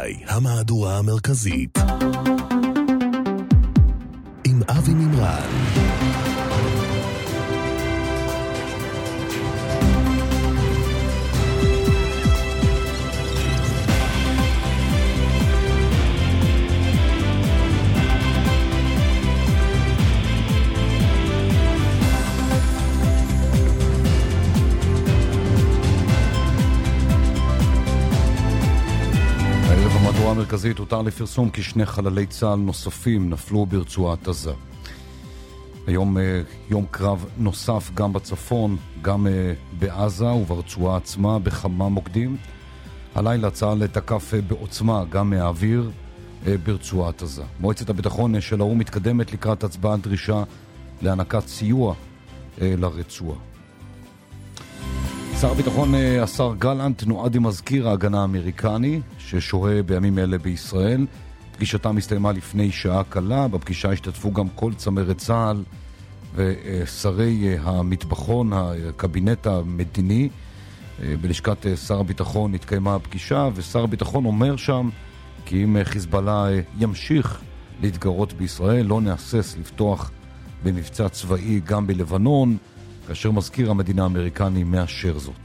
רבותיי, המהדורה המרכזית עם אבי מימרן. במהדורה המרכזית הותר לפרסום כי 2 חללי צה"ל נוספים נפלו ברצועת עזה. היום יום קרב נוסף גם בצפון, גם בעזה וברצועה עצמה בכמה מוקדים. הלילה צה"ל תקף בעוצמה גם מהאוויר ברצועת עזה. מועצת הביטחון של האו"ם מתקדמת לקראת הצבעת דרישה להענקת סיוע לרצועה. שר הביטחון השר גלנט נועד עם מזכיר ההגנה האמריקני ששוהה בימים אלה בישראל. פגישתם הסתיימה לפני שעה קלה. בפגישה השתתפו גם כל צמרת צה"ל ושרי המטבחון, הקבינט המדיני. בלשכת שר הביטחון התקיימה הפגישה, ושר הביטחון אומר שם כי אם חיזבאללה ימשיך להתגרות בישראל לא נהסס לפתוח במבצע צבאי גם בלבנון, כאשר מזכיר המדינה האמריקני מאשר זאת.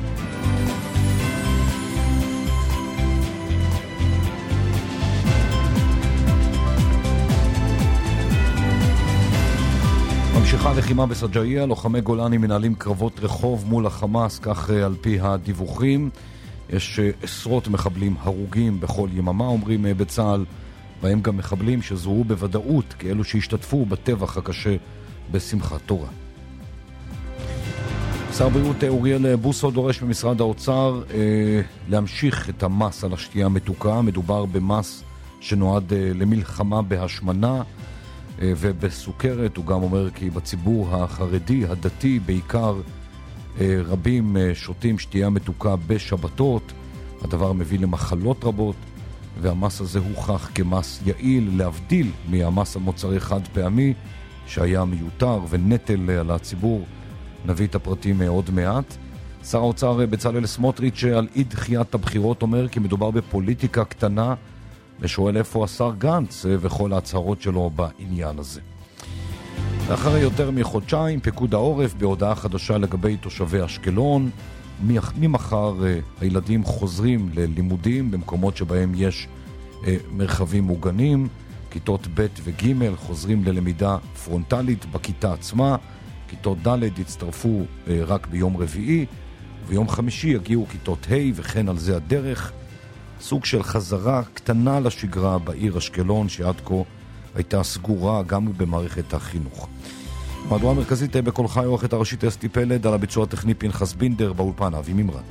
ממשיכה לחימה בסג'איה, לוחמי גולני מנהלים קרבות רחוב מול החמאס, כך על פי הדיווחים. יש עשרות מחבלים הרוגים בכל יממה, אומרים בצה"ל, בהם גם מחבלים שזוהו בוודאות כאלו שהשתתפו בטבח הקשה בשמחת תורה. שר הבריאות אוריאל בוסו דורש במשרד האוצר להמשיך את המס על השתייה המתוקה. מדובר במס שנועד למלחמה בהשמנה ובסוכרת. הוא גם אומר כי בציבור החרדי, הדתי בעיקר, רבים שותים שתייה מתוקה בשבתות. הדבר מביא למחלות רבות, והמס הזה הוכח כמס יעיל להבדיל מהמס על מוצרי חד פעמי שהיה מיותר ונטל על הציבור. נביא את הפרטים עוד מעט. שר האוצר בצלאל סמוטריץ' על אי דחיית הבחירות אומר כי מדובר בפוליטיקה קטנה, ושואל איפה השר גנץ וכל ההצהרות שלו בעניין הזה. לאחרי יותר מחודשיים פיקוד העורף בהודעה חדשה לגבי תושבי אשקלון. ממחר הילדים חוזרים ללימודים במקומות שבהם יש מרחבים מוגנים. כיתות ב' וג' חוזרים ללמידה פרונטלית בכיתה עצמה. כיתות ד' יצטרפו רק ביום רביעי, ויום חמישי יגיעו כיתות ה' וכן על זה הדרך. סוג של חזרה קטנה לשגרה בעיר אשקלון שעד כה הייתה סגורה גם במערכת החינוך. מהדורה המרכזית בכל חי, עורכת הראשית אסתי פלד, על הביצוע הטכני פנחס בינדר, באולפן אבי מימרן.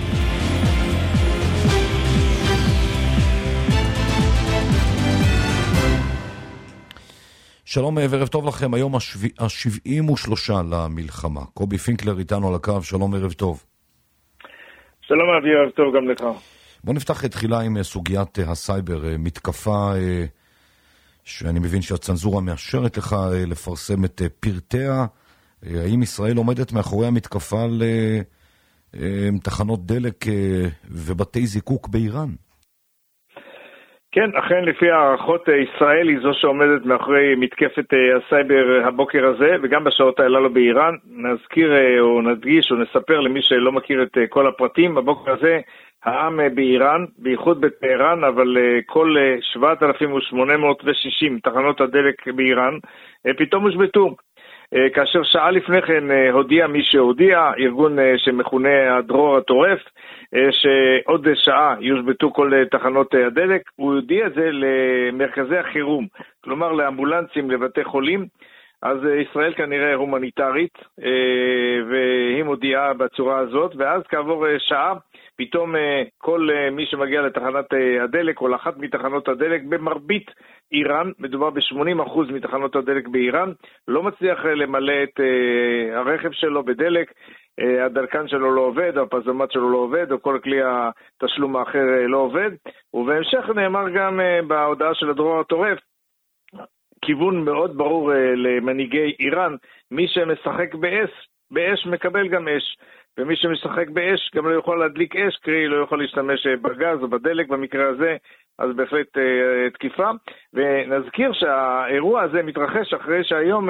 שלום וערב טוב לכם. היום ה-73 למלחמה. קובי פינקלר איתנו על הקו. שלום ערב טוב. שלום אבי, ערב טוב גם לך. בוא נפתח תחילה עם סוגיית הסייבר. מתקפה שאני מבין שהצנזורה מאשרת לך לפרסם את פרטיה. האם ישראל עומדת מאחורי המתקפה על תחנות דלק ובתי זיקוק באיראן? כן, אכן לפי הערכות ישראל היא זו שעומדת מאחורי מתקפת הסייבר הבוקר הזה, וגם בשעות הללו באיראן. נזכיר או נדגיש או נספר למי שלא מכיר את כל הפרטים. הבוקר הזה העם באיראן, בייחוד בטהרן, אבל כל 7,860 תחנות הדלק באיראן פתאום הושבתו. כאשר שעה לפני כן הודיע מי שהודיע, ארגון שמכונה הדרור הטורף, שעוד שעה יושבתו כל תחנות הדלק. הוא הודיע את זה למרכזי החירום, כלומר לאמבולנסים, לבתי חולים. אז ישראל כנראה הומניטרית, והיא מודיעה בצורה הזאת, ואז כעבור שעה פתאום כל מי שמגיע לתחנת הדלק או לאחת מתחנות הדלק במרבית איראן, מדובר ב-80% מתחנות הדלק באיראן, לא מצליח למלא את הרכב שלו בדלק. הדלקן שלו לא עובד, הפזומט שלו לא עובד, או כל כלי התשלום האחר לא עובד. ובהמשך נאמר גם בהודעה של הדרור הטורף, כיוון מאוד ברור למנהיגי איראן, מי שמשחק באש מקבל גם אש. ומי שמשחק באש גם לא יכול להדליק אש, קרי לא יכול להשתמש בגז או בדלק במקרה הזה, אז בהחלט תקיפה. ונזכיר שהאירוע הזה מתרחש אחרי שהיום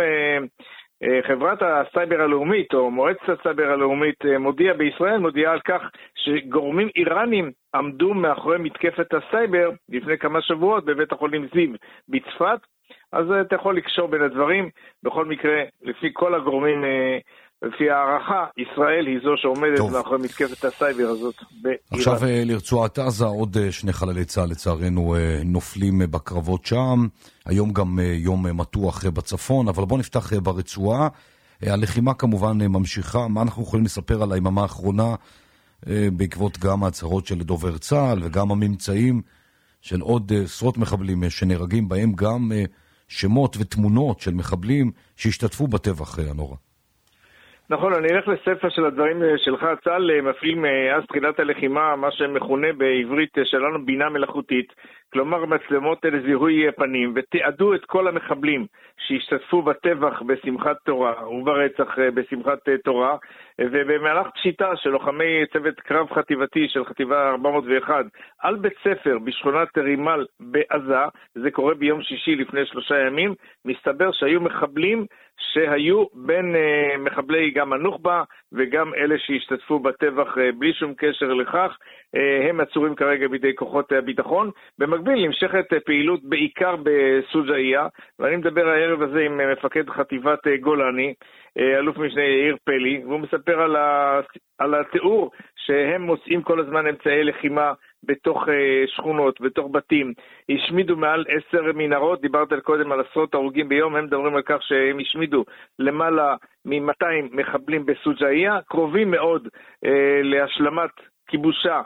חברת הסייבר הלאומית או מועצת הסייבר הלאומית מודיעה על כך שגורמים איראנים עמדו מאחורי מתקפת הסייבר לפני כמה שבועות בבית החולים זיו בצפת. אז אתה יכול לקשור בין הדברים. בכל מקרה, לפי כל הגורמים, לפי הערכה, ישראל היא זו שעומדת מאחורי מתקפת הסייבר הזאת באיראן. עכשיו לרצועת עזה, עוד שני חללי צה"ל לצערנו נופלים בקרבות שם. היום גם יום מתוח בצפון, אבל בואו נפתח ברצועה. הלחימה כמובן ממשיכה. מה אנחנו יכולים לספר על היממה האחרונה, בעקבות גם ההצהרות של דובר צה"ל וגם הממצאים של עוד עשרות מחבלים שנהרגים, בהם גם שמות ותמונות של מחבלים שהשתתפו בטבח הנורא? נכון, אני אלך לספר של הדברים שלך. צה"ל מפעיל מאז תחילת הלחימה מה שמכונה בעברית שלנו בינה מלאכותית, כלומר מצלמות לזיהוי פנים, ותיעדו את כל המחבלים שהשתתפו בטבח בשמחת תורה וברצח בשמחת תורה, ובמהלך פשיטה של לוחמי צוות קרב חטיבתי של חטיבה 401 על בית ספר בשכונת רימל בעזה, זה קורה ביום שישי לפני 3 ימים, מסתבר שהיו מחבלים שהיו בין מחבלי גם הנוח'בה וגם אלה שהשתתפו בטבח בלי שום קשר לכך. הם עצורים כרגע בידי כוחות הביטחון. במקביל נמשכת פעילות בעיקר בסוג'איה, ואני מדבר הערב הזה עם מפקד חטיבת גולני, אלוף משנה יאיר פלי, והוא מספר על התיאור שהם מוצאים כל הזמן אמצעי לחימה בתוך שכונות, בתוך בתים. השמידו מעל 10 מנהרות, דיברת קודם על עשרות הרוגים ביום, הם מדברים על כך שהם השמידו למעלה מ-200 מחבלים בסוג'איה, קרובים מאוד להשלמת כיבושה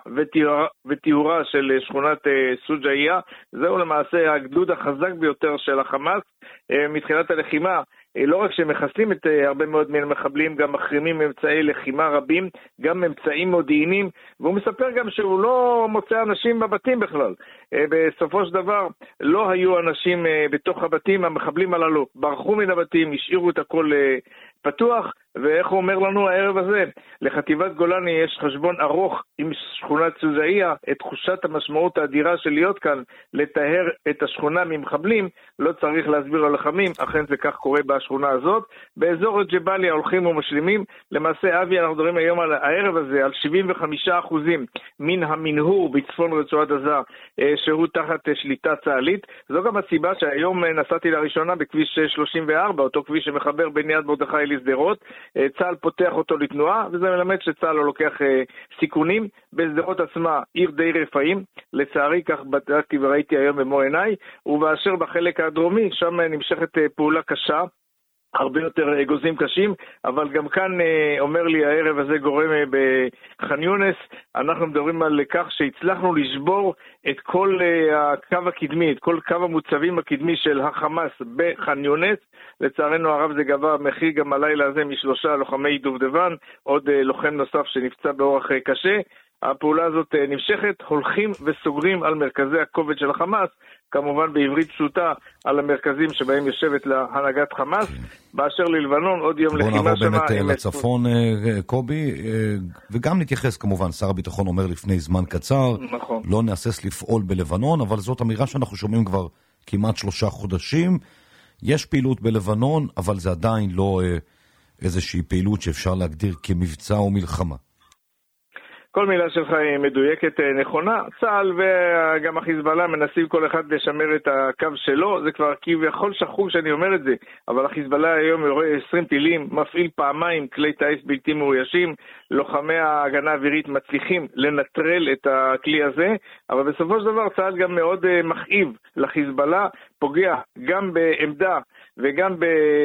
וטיהורה של שכונת סוג'איה. זהו למעשה הגדוד החזק ביותר של החמאס מתחילת הלחימה. לא רק שמחסלים את הרבה מאוד מן המחבלים, גם מחרימים אמצעי לחימה רבים, גם אמצעים מודיעיניים, והוא מספר גם שהוא לא מוצא אנשים בבתים בכלל. בסופו של דבר לא היו אנשים בתוך הבתים, המחבלים הללו ברחו מן הבתים, השאירו את הכל פתוח, ואיך הוא אומר לנו הערב הזה? לחטיבת גולני יש חשבון ארוך עם שכונת סוג'איה, את תחושת המשמעות האדירה של להיות כאן, לטהר את השכונה ממחבלים, לא צריך להסביר ללוחמים, אכן זה כך קורה בשכונה הזאת. באזור ג'באליה הולכים ומשלימים, למעשה אבי אנחנו מדברים היום על הערב הזה, על 75% מן המנהור בצפון רצועת עזה, שהוא תחת שליטה צה"לית. זו גם הסיבה שהיום נסעתי לראשונה בכביש 34, אותו כביש שמחבר בין יד מרדכי לשדרות. צה"ל פותח אותו לתנועה, וזה מלמד שצה"ל לא לוקח סיכונים. בשדרות עצמה עיר די רפאים, לצערי כך בדקתי וראיתי היום במו עיניי, ובאשר בחלק הדרומי שם נמשכת פעולה קשה, הרבה יותר אגוזים קשים, אבל גם כאן אומר לי הערב הזה גורם בח'אן יונס, אנחנו מדברים על כך שהצלחנו לשבור את כל הקו הקדמי, את כל קו המוצבים הקדמי של החמאס בח'אן יונס. לצערנו הרב זה גבה מחיר גם הלילה הזה מ3 לוחמי דובדבן, עוד לוחם נוסף שנפצע באורח קשה. הפעולה הזאת נמשכת, הולכים וסוגרים על מרכזי הכובד של החמאס, כמובן בעברית פשוטה על המרכזים שבהם יושבת להנהגת חמאס. באשר ללבנון, עוד יום לחימה שמה. בוא נעבור באמת לצפון, קובי, וגם נתייחס כמובן, שר הביטחון אומר לפני זמן קצר, נכון. לא נאסס לפעול בלבנון, אבל זאת אמירה שאנחנו שומעים כבר כמעט 3 חודשים. יש פעילות בלבנון, אבל זה עדיין לא איזושהי פעילות שאפשר להגדיר כמבצע או מלחמה. כל מילה שלך היא מדויקת נכונה. צה"ל וגם החיזבאללה מנסים כל אחד לשמר את הקו שלו, זה כבר כביכול שכוח שאני אומר את זה, אבל החיזבאללה היום יורה 20 טילים, מפעיל פעמיים כלי טייס בלתי מאוישים, לוחמי ההגנה האווירית מצליחים לנטרל את הכלי הזה, אבל בסופו של דבר צה"ל גם מאוד מכאיב לחיזבאללה, פוגע גם בעמדה וגם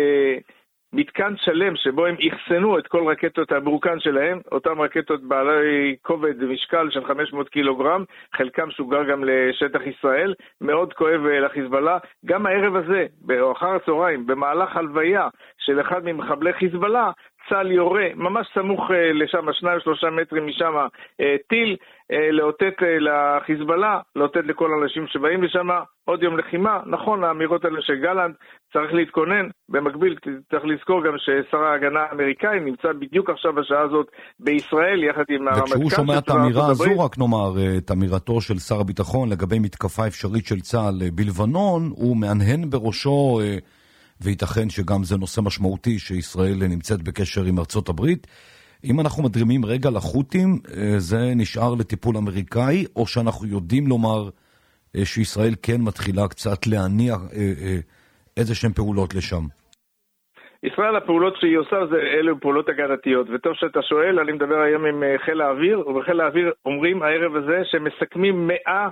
מתקן שלם שבו הם יחסנו את כל רקטות הברוקן שלהם, אותם רקטות בעלי כובד משקל של 500 קילוגרם, חלקם שוגר גם לשטח ישראל, מאוד כואב לחיזבאללה. גם הערב הזה, באחר הצהריים, במהלך הלוויה של אחד ממחבלי חיזבאללה, צה"ל יורה, ממש סמוך לשם, 2-3 מטרים משם, טיל, לאותת לחיזבאללה, לאותת לכל האנשים שבאים לשם, עוד יום לחימה. נכון, האמירות האלה של גלנט, צריך להתכונן. במקביל, צריך לזכור גם ששר ההגנה האמריקאי נמצא בדיוק עכשיו בשעה הזאת בישראל, יחד עם הרמטכ"ל. וכשהוא שומע את האמירה הזו, רק נאמר, את אמירתו של שר הביטחון לגבי מתקפה אפשרית של צה"ל בלבנון, הוא מהנהן בראשו, וייתכן שגם זה נושא משמעותי שישראל נמצאת בקשר עם ארצות הברית. אם אנחנו מדרימים רגע לחות'ים, זה נשאר לטיפול אמריקאי, או שאנחנו יודעים לומר שישראל כן מתחילה קצת להניע איזה שהן פעולות לשם? ישראל, הפעולות שהיא עושה, אלו פעולות הגנתיות, וטוב שאתה שואל, אני מדבר היום עם חיל האוויר, ובחיל האוויר אומרים הערב הזה שמסכמים 100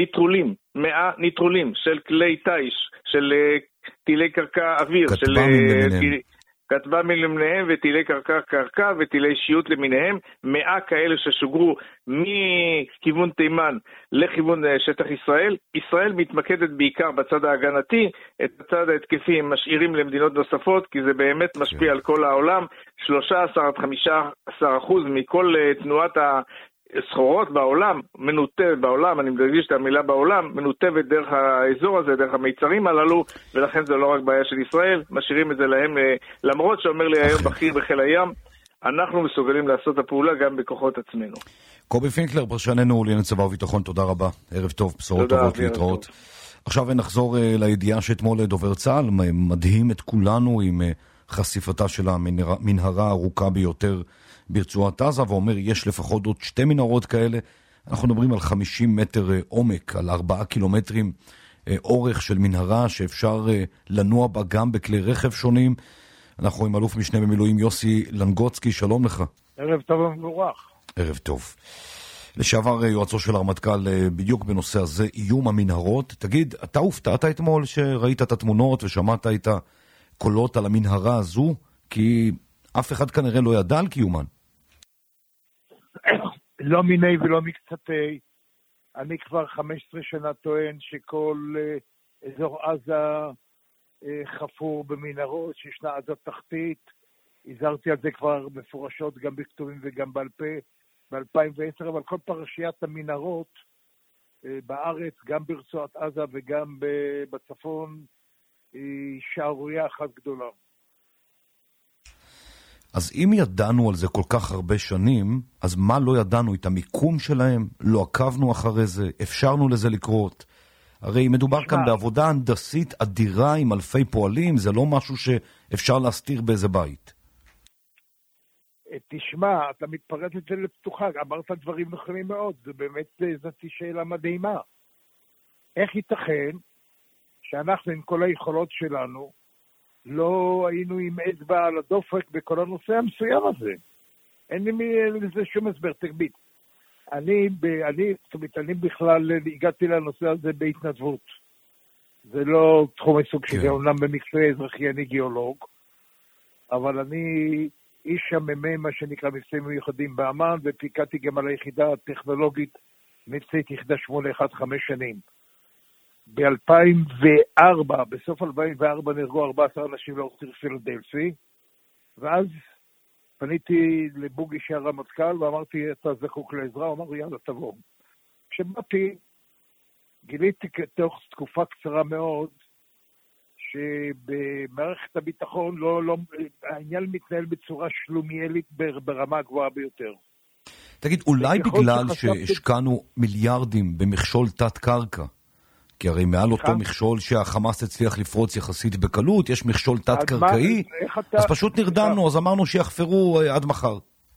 ניטרולים של כלי טייש, של טילי קרקע אוויר, של כטב"מים למיניהם וטילי קרקע וטילי שיוט למיניהם, 100 כאלה ששוגרו מכיוון תימן לכיוון שטח ישראל. ישראל מתמקדת בעיקר בצד ההגנתי, את הצד ההתקפי הם משאירים למדינות נוספות, כי זה באמת משפיע על כל העולם. 13-15% מכל תנועת סחורות בעולם, מנותבת בעולם, אני מדגיש את המילה בעולם, מנותבת דרך האזור הזה, דרך המיצרים הללו, ולכן זה לא רק בעיה של ישראל, משאירים את זה להם, למרות שאומר לי היום בכיר בחיל הים, אנחנו מסוגלים לעשות הפעולה גם בכוחות עצמנו. קובי פינקלר, פרשננו לענייני צבא וביטחון, תודה רבה, ערב טוב, בשורות טובות להתראות. עכשיו נחזור לידיעה שאתמול דובר צה"ל, מדהים את כולנו עם חשיפתה של המנהרה הארוכה ביותר ברצועת עזה, ואומר יש לפחות עוד 2 מנהרות כאלה. אנחנו מדברים על 50 מטר עומק, על 4 קילומטרים אורך של מנהרה שאפשר לנוע בה גם בכלי רכב שונים. אנחנו עם אלוף משנה במילואים יוסי לנגוצקי, שלום לך. ערב טוב ומבורך. ערב טוב. לשעבר יועצו של הרמטכ"ל בדיוק בנושא הזה, איום המנהרות. תגיד, אתה הופתעת אתמול שראית את התמונות ושמעת את הקולות על המנהרה הזו? כי אף אחד כנראה לא ידע על קיומן. לא מיני ולא מקצתי. אני כבר 15 שנה טוען שכל אזור עזה חפור במנהרות, שישנה עזה תחתית. הזהרתי על זה כבר מפורשות גם בכתובים וגם בעל פה ב-2010, אבל כל פרשיית המנהרות בארץ, גם ברצועת עזה וגם בצפון, היא שערורייה אחת גדולה. אז אם ידענו על זה כל כך הרבה שנים, אז מה לא ידענו? את המיקום שלהם? לא עקבנו אחרי זה? אפשרנו לזה לקרות? הרי מדובר כאן בעבודה הנדסית אדירה עם אלפי פועלים, זה לא משהו שאפשר להסתיר באיזה בית. תשמע, אתה מתפרט את זה לפתוחה, אמרת דברים נכונים מאוד, זה באמת, זאת שאלה מדהימה. איך ייתכן שאנחנו עם כל היכולות שלנו, לא היינו עם אצבע על הדופק בכל הנושא המסוים הזה? אין לי לזה שום הסבר, תגבית. אני בכלל הגעתי לנושא הזה בהתנדבות. זה לא תחום עיסוק שלי, אומנם במקצוע אזרחי אני גיאולוג, אבל אני איש המ"מ, מה שנקרא מבצעים מיוחדים באמ"ן, ופיקדתי גם על היחידה הטכנולוגית מבצעית יחידה 815 שנים. ב-2004, בסוף 2004 נהרגו 14 אנשים לאורך ציר פילדלפי, ואז פניתי לבוגי שהיה רמטכ"ל ואמרתי, אתה זקוק לעזרה? הוא אמר, יאללה, תבוא. כשבאתי, גיליתי תוך תקופה קצרה מאוד, שבמערכת הביטחון העניין מתנהל בצורה שלומיאלית ברמה הגבוהה ביותר. תגיד, אולי בגלל שהשקענו מיליארדים במכשול תת קרקע, כי הרי מעל אותו מכשול שהחמאס הצליח לפרוץ יחסית בקלות, יש מכשול תת קרקעי, אז פשוט נרדמנו, אז אמרנו שיחפרו עד מחר.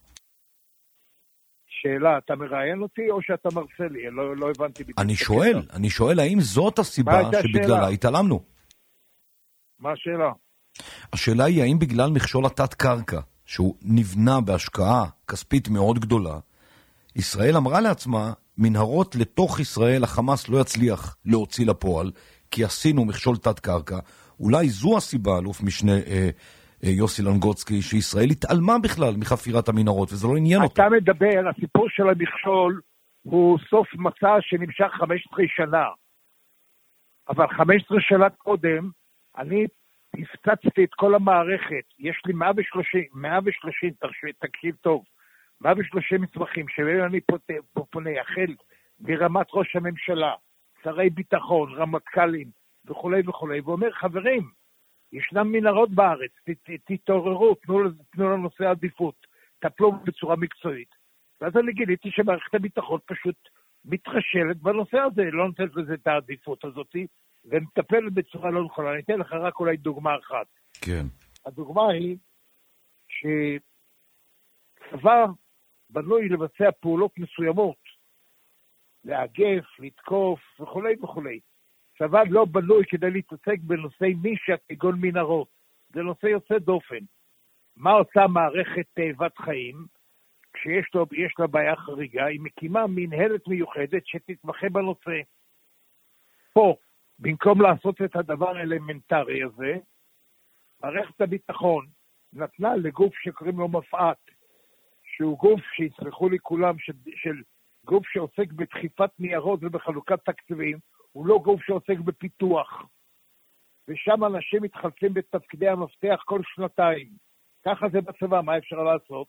שאלה, אתה מראיין אותי או שאתה מרצה לי? לא הבנתי. אני שואל, האם זאת הסיבה שבגללה התעלמנו? מה השאלה? השאלה היא, האם בגלל מכשול התת קרקע, שהוא נבנה בהשקעה כספית מאוד גדולה, ישראל אמרה לעצמה, מנהרות לתוך ישראל החמאס לא יצליח להוציא לפועל, כי עשינו מכשול תת קרקע. אולי זו הסיבה, אלוף משנה יוסי לנגוצקי, שישראל התעלמה בכלל מחפירת המנהרות, וזה לא עניין אותו. אתה מדבר, הסיפור של המכשול הוא סוף מסע שנמשך 15 שנה. אבל 15 שנה קודם, אני הפצצתי את כל המערכת, יש לי 130, תקשיב טוב, 130 מסמכים שבהם אני פונה, החל ברמת ראש הממשלה, שרי ביטחון, רמטכ"לים וכו' וכו', ואומר, חברים, ישנם מנהרות בארץ, תתעוררו, תנו לנושא עדיפות, טפלו בצורה מקצועית. ואז אני גיליתי שמערכת הביטחון פשוט מתחשלת בנושא הזה, לא נותנת לזה את העדיפות הזאת, ומטפלת בצורה לא נכונה. אני אתן לך רק אולי דוגמה אחת. כן. הדוגמה היא שצבא בנוי לבצע פעולות מסוימות, לאגף, לתקוף וכו' וכו'. צבא לא בנוי כדי להתעסק בנושאי נישה כגון מנהרות. זה נושא יוצא דופן. מה עושה מערכת תאבת חיים? כשיש לה בעיה חריגה, היא מקימה מנהלת מיוחדת שתתמחה בנושא. פה, במקום לעשות את הדבר האלמנטרי הזה, מערכת הביטחון נתנה לגוף שקוראים לו מפא"ת, שהוא גוף שיסלחו לי כולם, של גוף שעוסק בדחיפת ניירות ובחלוקת תקציבים, הוא לא גוף שעוסק בפיתוח. ושם אנשים מתחלפים בתפקידי המפתח כל שנתיים. ככה זה בצבא, מה אפשר לעשות?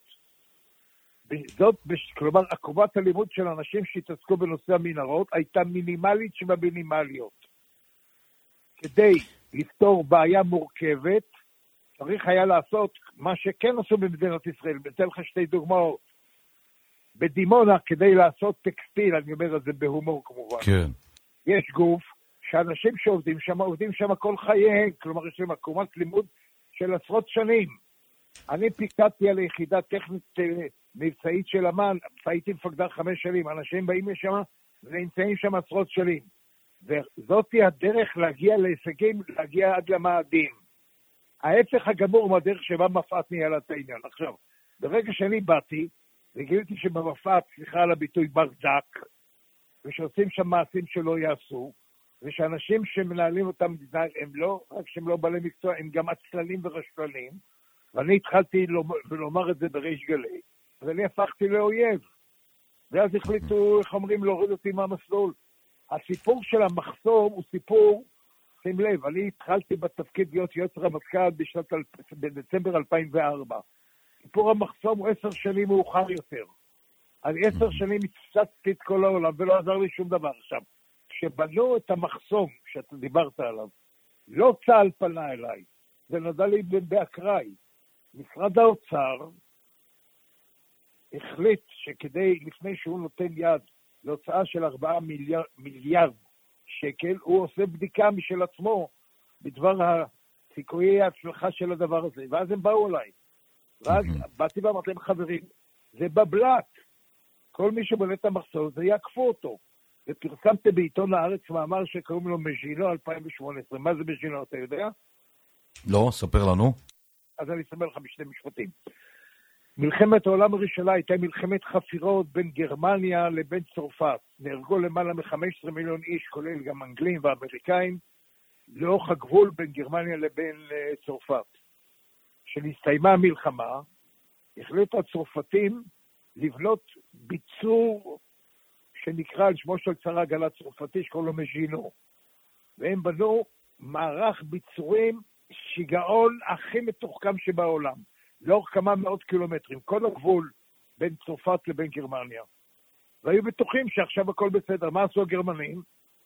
כלומר, עקומת הלימוד של אנשים שהתעסקו בנושא המנהרות הייתה מינימלית שבמינימליות. כדי לפתור בעיה מורכבת, צריך היה לעשות מה שכן עשו במדינת ישראל. אתן לך שתי דוגמאות. בדימונה, כדי לעשות טקסטיל, אני אומר את זה בהומור כמובן. כן. יש גוף שאנשים שעובדים שם, עובדים שם כל חייהם, כלומר יש להם עקומת לימוד של עשרות שנים. אני פיקדתי על היחידה טכנית מבצעית של אמ"ן, הייתי מפקדה 5 שנים, אנשים באים לשם ונמצאים שם עשרות שנים. וזאת היא הדרך להגיע להישגים, להגיע עד למאדים. ההפך הגמור מהדרך שבה מפא"ת ניהלה את העניין. עכשיו, ברגע שאני באתי, וגיליתי שבמפא"ת, סליחה על הביטוי, ברדק, ושעושים שם מעשים שלא יעשו, ושאנשים שמנהלים אותם, הם לא, רק שהם לא בעלי מקצוע, הם גם עצלנים ורשלנים, ואני התחלתי לומר את זה בריש גלי, אז אני הפכתי לאויב. ואז החליטו, איך אומרים, להוריד אותי מהמסלול. הסיפור של המחסום הוא סיפור, שים לב, אני התחלתי בתפקיד להיות יועץ רמטכ"ל בדצמבר 2004. סיפור המחסום הוא 10 שנים מאוחר יותר. אני 10 שנים הצצתי את כל העולם ולא עזר לי שום דבר. עכשיו, כשבנו את המחסום שאתה דיברת עליו, לא צה"ל פנה אליי, זה נודע לי באקראי. משרד האוצר החליט שכדי, לפני שהוא נותן יד להוצאה של 4 מיליארד שקל, הוא עושה בדיקה משל עצמו בדבר סיכויי ההצלחה של הדבר הזה. ואז הם באו אליי. ואז באתי ואמרתי להם, חברים, זה בבלט. כל מי שבונה את המחסום, זה יעקפו אותו. ופרסמתי בעיתון הארץ מאמר שקוראים לו מז'ינו 2018. מה זה מז'ינו, אתה יודע? לא, ספר לנו. אז אני אספר לך בשני משפטים. מלחמת העולם הראשונה הייתה מלחמת חפירות בין גרמניה לבין צרפת. נהרגו למעלה מ-15 מיליון איש, כולל גם אנגלים ואמריקאים, לאורך הגבול בין גרמניה לבין צרפת. כשנסתיימה המלחמה, החליטו הצרפתים לבנות ביצור שנקרא על שמו של צר העגלה צרפתי שקוראים לו מז'ינו. והם בנו מערך ביצורים שיגעון הכי מתוחכם שבעולם. לאורך כמה מאות קילומטרים, כל הגבול בין צרפת לבין גרמניה. והיו בטוחים שעכשיו הכל בסדר. מה עשו הגרמנים?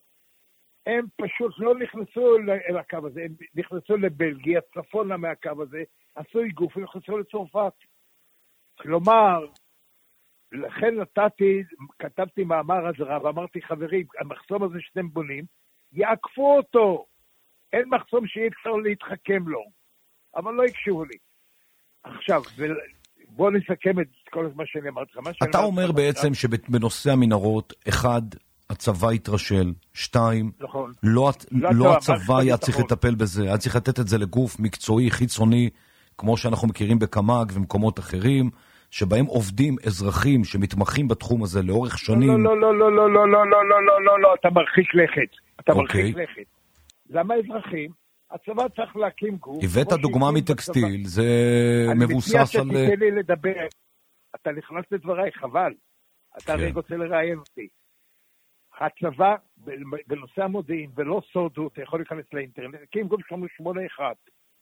הם פשוט לא נכנסו אל הקו הזה, הם נכנסו לבלגיה, צפונה מהקו הזה, עשו איגוף ונכנסו לצרפת. כלומר, לכן כתבתי מאמר אזהרה ואמרתי, חברים, המחסום הזה שאתם בונים, יעקפו אותו. אין מחסום שאי אפשר להתחכם לו. אבל לא יקשיבו לי. עכשיו, בוא נסכם את כל מה שאני אמרתי לך. אתה אומר בעצם שבנושא המנהרות, 1, הצבא התרשל, 2, נכון. לא הצבא היה צריך לטפל בזה, היה צריך לתת את זה לגוף מקצועי, חיצוני, כמו שאנחנו מכירים בקמ"ג ומקומות אחרים, שבהם עובדים אזרחים שמתמחים בתחום הזה לאורך שנים. לא, אתה מרחיק לכת. אתה מרחיק לכת. למה אזרחים? הצבא צריך להקים גוף. הבאת דוגמה מטקסטיל, זה מבוסס על... אני מציע שתיתן לי לדבר. אתה נכנס לדבריי, חבל. אתה הרי רוצה לראיין אותי. הצבא, בנושא המודיעין, ולא סודו, אתה יכול להיכנס לאינטרנט, הקים גוף 81.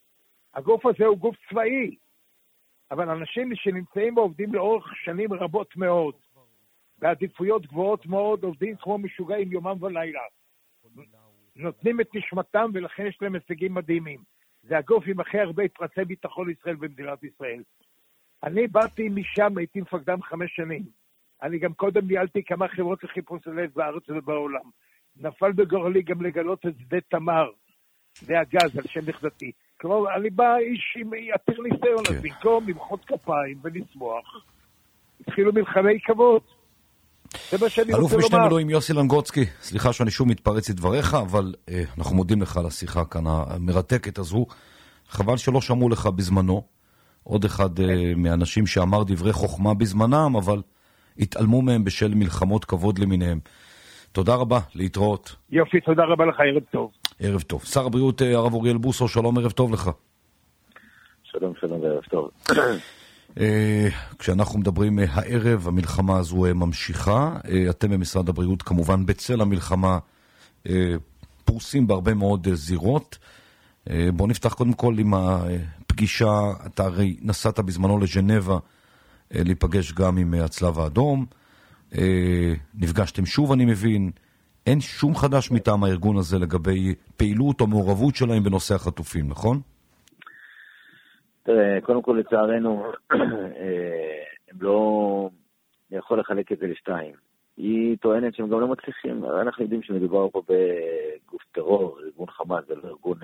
הגוף הזה הוא גוף צבאי, אבל אנשים שנמצאים ועובדים לאורך שנים רבות מאוד, בעדיפויות גבוהות מאוד, עובדים כמו משוגעים יומם ולילה. נותנים את נשמתם ולכן יש להם הישגים מדהימים. זה הגוף עם הכי הרבה פרצי ביטחון ישראל במדינת ישראל. אני באתי משם, הייתי מפקדם 5 שנים. אני גם קודם ניהלתי כמה חברות לחיפוש נפט בארץ ובעולם. נפל בגורלי גם לגלות את שדה תמר, זה הגז על שם נכדתי. כלומר, אני בא איש עם עתיר ניסיון, אז במקום למחוא כפיים ולשמוח, התחילו מלחמי כבוד. אלוף משנה מילואים יוסי לנגוצקי, סליחה שאני שוב מתפרץ לדבריך, אבל אנחנו מודים לך על השיחה כאן המרתקת הזו. חבל שלא שמעו לך בזמנו, עוד אחד מהאנשים שאמר דברי חוכמה בזמנם, אבל התעלמו מהם בשל מלחמות כבוד למיניהם. תודה רבה, להתראות. יופי, תודה רבה לך, ערב טוב. ערב טוב. שר הבריאות הרב אוריאל בוסו, שלום, ערב טוב לך. שלום, שלום וערב טוב. כשאנחנו מדברים הערב, המלחמה הזו ממשיכה. אתם במשרד הבריאות כמובן בצל המלחמה פרוסים בהרבה מאוד זירות. בוא נפתח קודם כל עם הפגישה. אתה הרי נסעת בזמנו לז'נבה להיפגש גם עם הצלב האדום. נפגשתם שוב, אני מבין. אין שום חדש מטעם הארגון הזה לגבי פעילות או מעורבות שלהם בנושא החטופים, נכון? תראה, קודם כל לצערנו, הם לא... אני יכול לחלק את זה לשתיים. היא טוענת שהם גם לא מצליחים. אנחנו יודעים שמדובר פה בגוף טרור, ארגון חמאס, זה לא ארגון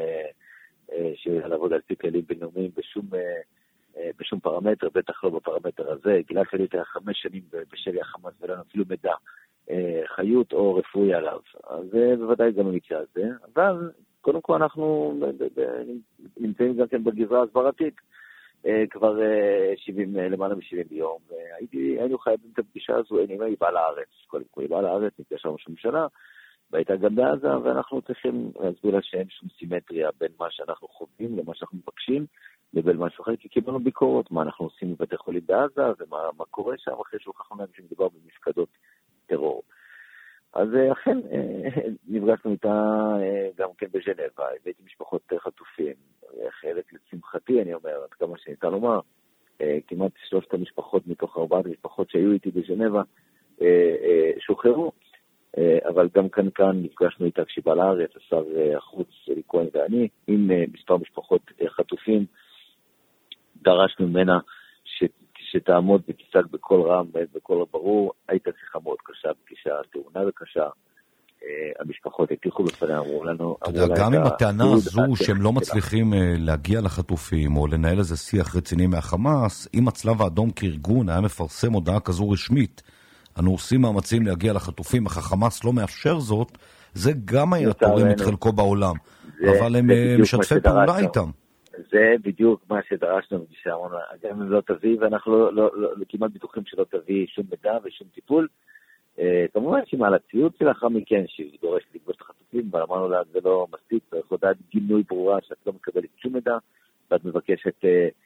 לעבוד על פי כללים בינלאומיים בשום פרמטר, בטח לא בפרמטר הזה. גלעד שליט היה 5 שנים בשבי החמאס ולא אפילו מידע חיות או רפואי עליו. אז זה בוודאי גם המקרה הזה. אבל קודם כל אנחנו נמצאים גם כן בגזרה הסברתית כבר למעלה מ-70 יום. היינו חייבים את הפגישה הזו, היא באה לארץ. קודם כל היא באה לארץ, נפגשה ראש הממשלה, והייתה גם בעזה, ואנחנו צריכים להסביר לה שאין שום סימטריה בין מה שאנחנו חווים למה שאנחנו מבקשים, לבין משהו אחר, כי קיבלנו ביקורת, מה אנחנו עושים בבתי חולים בעזה, ומה קורה שם אחרי שהוכחנו להם שמדובר במפקדות טרור. אז אכן נפגשנו איתה גם כן בז'נבה, הבאתי משפחות חטופים, חלק לשמחתי, אני אומר, עד כמה שניתן לומר, כמעט 3 המשפחות מתוך 4 המשפחות שהיו איתי בז'נבה שוחררו, אבל גם כאן נפגשנו איתה כשבא לארץ, השר החוץ אלי כהן ואני, עם מספר משפחות חטופים, דרשנו ממנה שתעמוד ותצג בכל רם ובכל ברור. הייתה שיחה מאוד קשה, פגישה תאונה וקשה. המשפחות התיחו בפניה, אמרו לנו... אתה יודע, גם עם הטענה הזו שהם לא מצליחים להגיע לחטופים או לנהל איזה שיח רציני מהחמאס, אם הצלב האדום כארגון היה מפרסם הודעה כזו רשמית, אנו עושים מאמצים להגיע לחטופים, אך החמאס לא מאפשר זאת, זה גם היה תורם את חלקו בעולם. אבל הם משתפי פעולה איתם. זה בדיוק מה שדרשנו בפגישה, גם אם לא תביא, ואנחנו כמעט בטוחים שלא תביא שום מידע ושום טיפול. כמובן שמעל הציוד שלאחר מכן, שהיא דורשת לפגוש את החטופים, אבל אמרנו לה, זה לא מספיק, צריך הודעת גינוי ברורה שאת לא מקבלת שום מידע, ואת מבקשת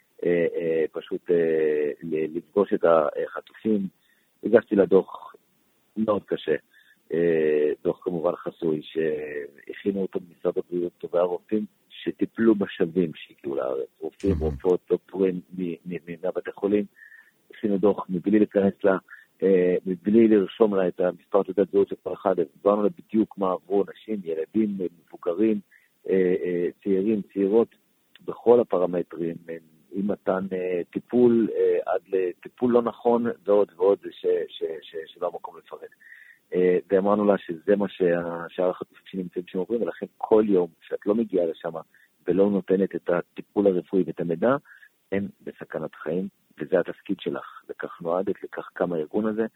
פשוט לפגוש את החטופים. הגשתי לה דוח מאוד קשה, דוח כמובן חסוי, שהכינו אותו במשרד הבריאות, טובי הרופאים, שטיפלו בשבים שהגיעו לארץ, רופאים, רופאות, דוקטורים מבתי חולים, הכינו דוח מבלי להיכנס לה, מבלי לרשום לה את המספר תעודת זהות של כל אחד, הסברנו לה בדיוק מה עברו נשים, ילדים, מבוגרים, צעירים, צעירות, בכל הפרמטרים, עם מתן טיפול עד לטיפול לא נכון ועוד ועוד שלא המקום לפרט. ואמרנו לה שזה מה שהשאר החטופים שנמצאים שם עוברים, ולכן כל יום שאת לא מגיעה לשם ולא נותנת את הטיפול הרפואי ואת המידע, הם בסכנת חיים, וזה התפקיד שלך. לכך נועדת, לכך קם הארגון הזה.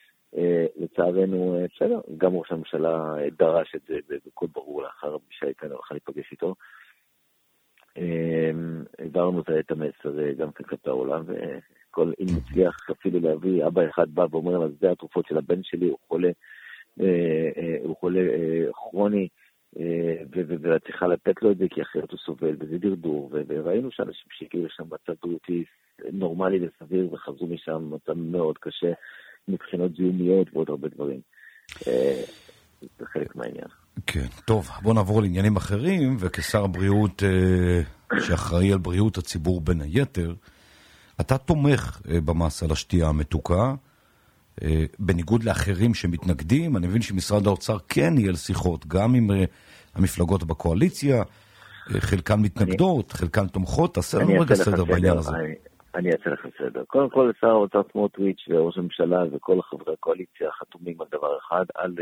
לצערנו, בסדר, גם ראש הממשלה דרש את זה בכל ברור לאחר הפגישה איתנו, הלכה להיפגש איתו. העברנו את המסר גם כלפי העולם, וכל אם מצליח אפילו להביא, אבא אחד בא ואומר לה, זה התרופות של הבן שלי, הוא חולה כרוני, ואת צריכה לתת לו את זה, כי אחרת הוא סובל, וזה דרדור, וראינו שאנשים שהגיעו לשם מצב בריאותי נורמלי וסביר, וחזרו משם מצב מאוד קשה, מבחינות זיהומיות ועוד הרבה דברים. זה חלק מהעניין. כן, טוב, בוא נעבור לעניינים אחרים, וכשר הבריאות שאחראי על בריאות הציבור בין היתר, אתה תומך במס על השתייה המתוקה, בניגוד לאחרים שמתנגדים. אני מבין שמשרד האוצר כן יהיה לשיחות, גם עם המפלגות בקואליציה, חלקן מתנגדות, חלקן תומכות. תעשה לנו רגע סדר בעניין הזה. אני אעשה לך סדר. קודם כל, שר האוצר סמוטריץ' וראש הממשלה וכל חברי הקואליציה חתומים על דבר אחד, על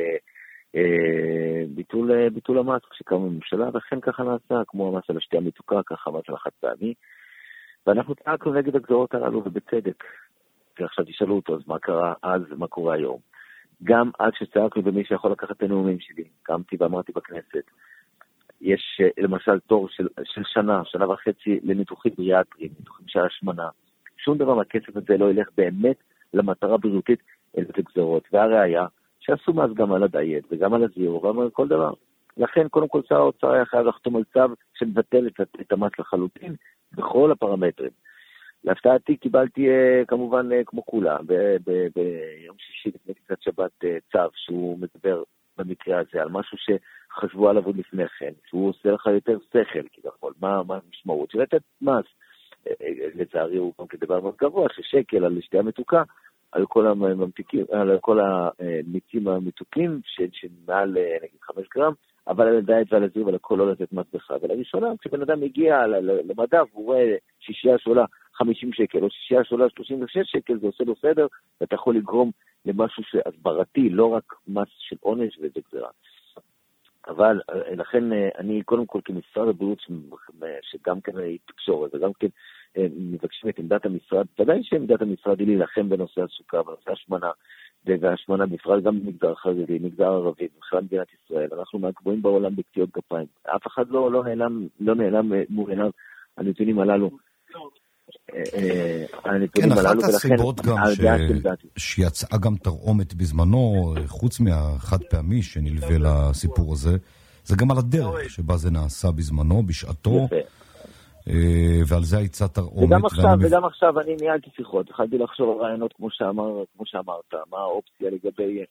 ביטול המס כשקמה הממשלה, וכן ככה נעשה, כמו המס על השתייה המתוקה, ככה המס על החד פעמי. ואנחנו צעקנו נגד הגזרות הללו, ובצדק. ועכשיו תשאלו אותו, אז מה קרה אז, מה קורה היום? גם עד שצעקנו במי שיכול לקחת את הנאומים שלי, קמתי ואמרתי בכנסת, יש למשל תור של שנה וחצי לניתוחים בריאטריים, ניתוחים של השמנה. שום דבר מהכסף הזה לא ילך באמת למטרה בריאותית, אלא לגזרות. והראיה, שעשו מס גם על הדיאט וגם על הזירו וגם על כל דבר. לכן, קודם כל, שר האוצר היה חייב לחתום על צו שמבטל את המס לחלוטין בכל הפרמטרים. להפתעתי קיבלתי כמובן כמו כולה, ביום שישי לפני קצת שבת צו שהוא מדבר במקרה הזה על משהו שחשבו עליו עוד לפני כן, שהוא עושה לך יותר שכל, כביכול, מה המשמעות? שלתת מס, לצערי הוא גם כדבר מאוד גבוה, ששקל על שתייה מתוקה, על כל הממתיקים, על כל המיצים המתוקים, שמעל נגיד 5 גרם, אבל על הדיאט ועל הזיר ועל הכל לא לתת מס בכלל. ולראשונה, כשבן אדם מגיע למדף, הוא רואה שישייה שעולה 50 שקל, או שישייה שעולה 36 שקל, זה עושה לו סדר, ואתה יכול לגרום למשהו שהסברתי, לא רק מס של עונש וזה גזירה. אבל לכן אני קודם כל כמשרד הבריאות, שגם כן היא תקשורת, וגם כן מבקשים את עמדת המשרד, ודאי שעמדת המשרד היא להילחם בנושא הסוכר, בנושא השמנה, והשמנה בפרט גם במגזר החרדי, מגזר ערבי, בכלל מדינת ישראל. אנחנו מהגבוהים בעולם בקטיעות גפיים. אף אחד לא נעלם מול עיניו הנתונים הללו. כן, אחת הסיבות גם שיצאה גם תרעומת בזמנו, חוץ מהחד פעמי שנלווה לסיפור הזה, זה גם על הדרך שבה זה נעשה בזמנו, בשעתו, ועל זה היצא תרעומת. וגם עכשיו אני ניהלתי שיחות, התחלתי לחשוב על רעיונות כמו שאמרת, מה האופציה לגבי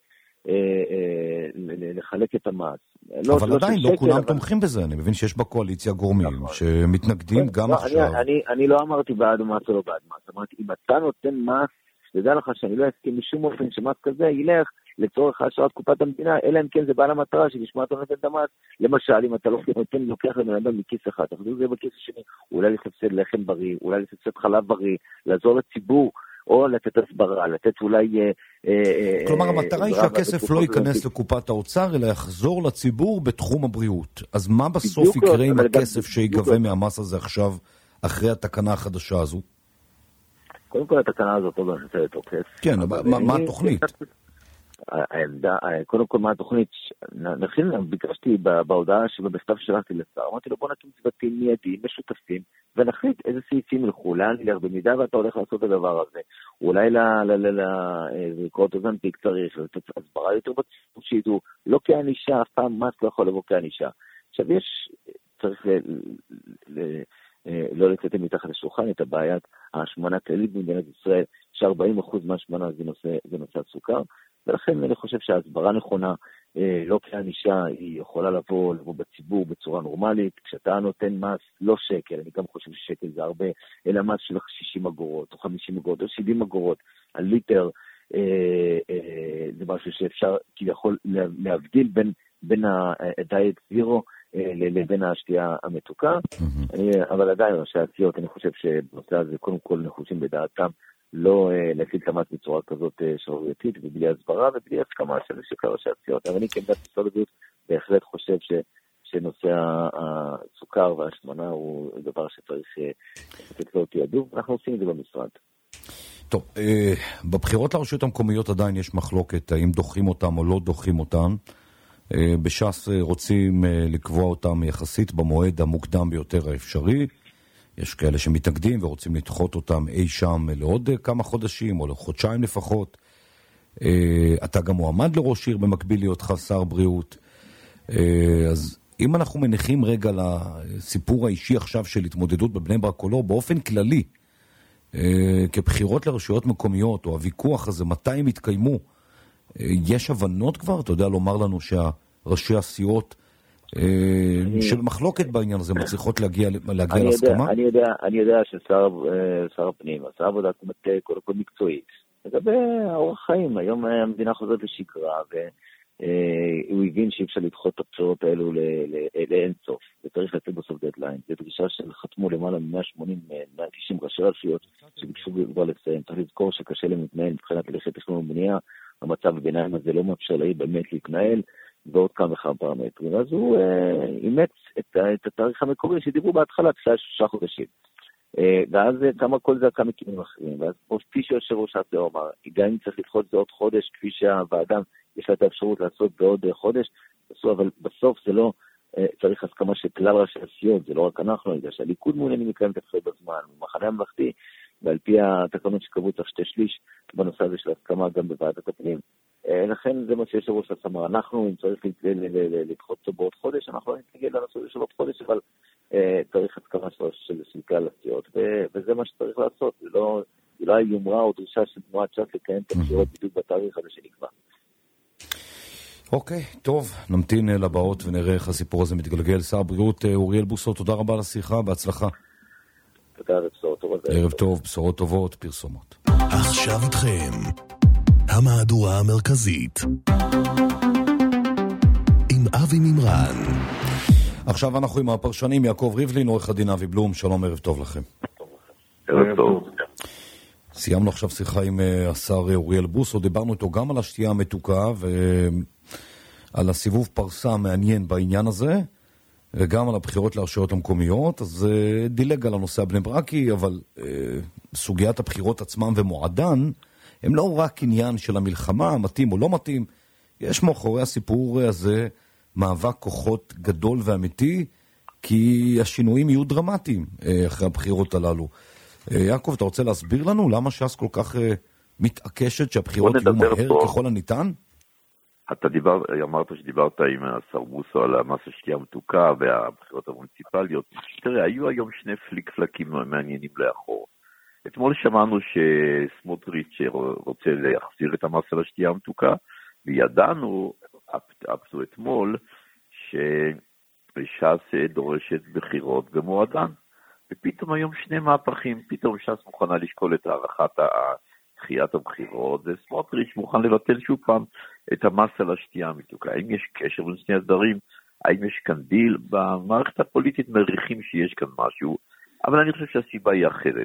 לחלק את המס. אבל עדיין לא כולם תומכים בזה, אני מבין שיש בקואליציה גורמים שמתנגדים גם עכשיו. אני לא אמרתי בעד מס או לא בעד מס, אמרתי אם אתה נותן מס, תדע לך שאני לא אסכים בשום אופן שמס כזה ילך לצורך השארת קופת המדינה, אלא אם כן זה בא למטרה שלשמה אתה נותן את המס. למשל, אם אתה לא נותן, לוקח לבן אדם מכיס אחד, תחזור זה בכיס השני, אולי לסבסד לחם בריא, אולי לסבסד חלב בריא, לעזור לציבור, או לתת הסברה, לתת אולי... כלומר, המטרה היא שהכסף לא ייכנס לקופת האוצר, אלא יחזור לציבור בתחום הבריאות. אז מה בסוף יקרה עם הכסף שיגבה מהמס הזה עכשיו, אחרי התקנה החדשה הזו? קודם כל, התקנה הזאת לא נכנסה לתוקף. כן, מה התוכנית? קודם כל, מה התוכנית? ביקשתי בהודעה שבכתב ששלחתי לשר, אמרתי לו, בוא נקים צוותים מיידיים, משותפים, ונחליט איזה סעיפים ילכו, לאן נלך, במידה ואתה הולך לעשות את הדבר הזה. אולי לקרות אוזנפיק צריך, הסברה יותר בציבור שידעו, לא כאנישה, אף פעם מס לא יכול לבוא כאנישה. עכשיו צריך לא לצאת מתחת לשולחן את הבעיית ההשמנה כללית במדינת ישראל, ש40% מההשמנה זה נושא הסוכר, ולכן אני חושב שההסברה נכונה, לא כאנישה, היא יכולה לבוא בציבור בצורה נורמלית. כשאתה נותן מס, לא שקל, אני גם חושב ששקל זה הרבה, אלא מס של 60 אגורות, או 50 אגורות, או 70 אגורות, על ליטר, זה משהו שאפשר כביכול להבדיל בין הדיאט זירו לבין השתייה המתוקה, אבל עדיין ראשי הסיעות, אני חושב שבנושא הזה קודם כל נחושים בדעתם, לא להפעיל את המס בצורה כזאת שערורייתית, ובלי הסברה ובלי הסכמה של ראשי הסיעות. אבל אני כעמדת משרד הבריאות בהחלט חושב שנושא הסוכר וההשמנה הוא דבר שצריך לתת לו תיעדוף, ואנחנו עושים את זה במשרד. טוב, בבחירות לרשויות המקומיות עדיין יש מחלוקת, האם דוחים אותם או לא דוחים אותם. בש"ס רוצים לקבוע אותם יחסית במועד המוקדם ביותר האפשרי. יש כאלה שמתנגדים ורוצים לדחות אותם אי שם לעוד כמה חודשים או לחודשיים לפחות. אתה גם מועמד לראש עיר במקביל להיותך שר בריאות. אז אם אנחנו מניחים רגע לסיפור האישי עכשיו של התמודדות בבני ברק או לא, באופן כללי, כבחירות לרשויות מקומיות או הוויכוח הזה, מתי הם יתקיימו, יש הבנות כבר? אתה יודע לומר לנו שהראשי הסיעות שבמחלוקת בעניין הזה מצליחות להגיע להסכמה? אני יודע ששר הפנים עשה עבודת מטה קודם כל מקצועית. לגבי האורח חיים, היום המדינה חוזרת לשגרה, והוא הבין שאי אפשר לדחות את הבחירות האלו לאין סוף, וצריך לתת בסוף דדליין. זו דרישה שחתמו למעלה מ-180-190 ראשי רשויות שביקשו כבר לסיים. צריך לזכור שקשה להם להתנהל מבחינת הליכי תכנון ובנייה, המצב בביניים הזה לא מאפשר לעיר באמת להתנהל, ועוד כמה וכמה פרמטרים. אז הוא אימץ את התאריך המקורי שדיברו בהתחלה, 3 חודשים. ואז כמה כל זה כמה כיוונים אחרים. ואז כפי שיושב ראש התיאור אמר, גם אם צריך לדחות זה עוד חודש, כפי שהוועדה יש לה את האפשרות לעשות בעוד חודש, אבל בסוף זה לא צריך הסכמה של כלל ראשי הסיעות, זה לא רק אנחנו, יודע שהליכוד מעוניינים לקיים את הבחירות בזמן, במחנה הממלכתי, ועל פי התקנות שקבעו צריך 2/3 בנושא הזה של הסכמה גם בוועדת הפנים. לכן זה מה שיש ראש הסמר. אנחנו, אם צריך לדחות אותו בעוד חודש, אנחנו לא נתנגד לנושא של עוד חודש, אבל צריך הסכמה של כלל הסיעות, וזה מה שצריך לעשות. זה לא יומרה או דרישה של תנועת ש"ס לקיים את הבחירות בדיוק בתאריך הזה שנקבע. אוקיי, טוב, נמתין לבאות ונראה איך הסיפור הזה מתגלגל. שר הבריאות אוריאל בוסו, תודה רבה על השיחה, בהצלחה. תודה ובשורות טובות. ערב טוב, בשורות טובות, פרסומות. עכשיו איתכם, המהדורה המרכזית, עם אבי מימרן. עכשיו אנחנו עם הפרשנים, יעקב ריבלין, עורך הדין אבי בלום, שלום, ערב טוב לכם. ערב טוב. סיימנו עכשיו שיחה עם השר אוריאל בוסו, דיברנו איתו גם על השתייה המתוקה ועל הסיבוב פרסה המעניין בעניין הזה, וגם על הבחירות לרשויות המקומיות. אז דילג על הנושא הבני ברקי, אבל סוגיית הבחירות עצמם ומועדן הם לא רק עניין של המלחמה, מתאים או לא מתאים. יש מאחורי הסיפור הזה מאבק כוחות גדול ואמיתי, כי השינויים יהיו דרמטיים אחרי הבחירות הללו. יעקב, אתה רוצה להסביר לנו למה ש"ס כל כך מתעקשת שהבחירות יהיו מהר ככל הניתן? אתה אמרת שדיברת עם השר בוסו על המס השתייה המתוקה והבחירות המוניציפליות. תראה, היו היום 2 פליק-פלקים מעניינים לאחור. אתמול שמענו שסמוטריץ' רוצה להחזיר את המס על השתייה המתוקה, וידענו, אפסו אתמול, שש"ס דורשת בחירות במועדן. ופתאום היום 2 מהפכים, פתאום ש"ס מוכנה לשקול את הערכת דחיית הבחירות, וסמוטריץ' מוכן לבטל שוב פעם את המס על השתייה המתוקה. האם יש קשר בין שני הדברים? האם יש כאן דיל? במערכת הפוליטית מריחים שיש כאן משהו, אבל אני חושב שהסיבה היא אחרת.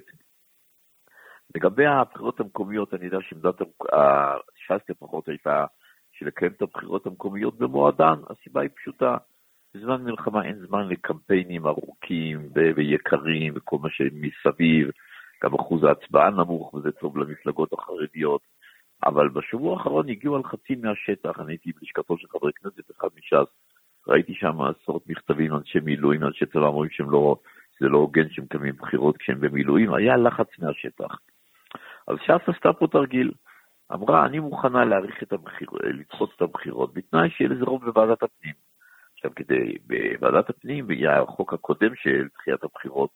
לגבי הבחירות המקומיות, אני יודע שעמדת ש"ס לפחות הייתה שלקיים את הבחירות המקומיות במועדן. הסיבה היא פשוטה. בזמן מלחמה אין זמן לקמפיינים ארוכים ויקרים וכל מה שמסביב, גם אחוז ההצבעה נמוך וזה טוב למפלגות החרדיות, אבל בשבוע האחרון הגיעו על חצי מהשטח. אני הייתי בלשכתו של חברי כנסת אחד מש"ס, ראיתי שם עשרות מכתבים אנשי מילואים, אנשי צבא אומרים שזה לא הוגן שמקיימים בחירות כשהם במילואים, היה לחץ מהשטח. אז ש"ס עשתה פה תרגיל, אמרה אני מוכנה לדחות את הבחירות בתנאי שיהיה לזה רוב בוועדת הפנים. עכשיו בוועדת הפנים, והיה החוק הקודם של דחיית הבחירות,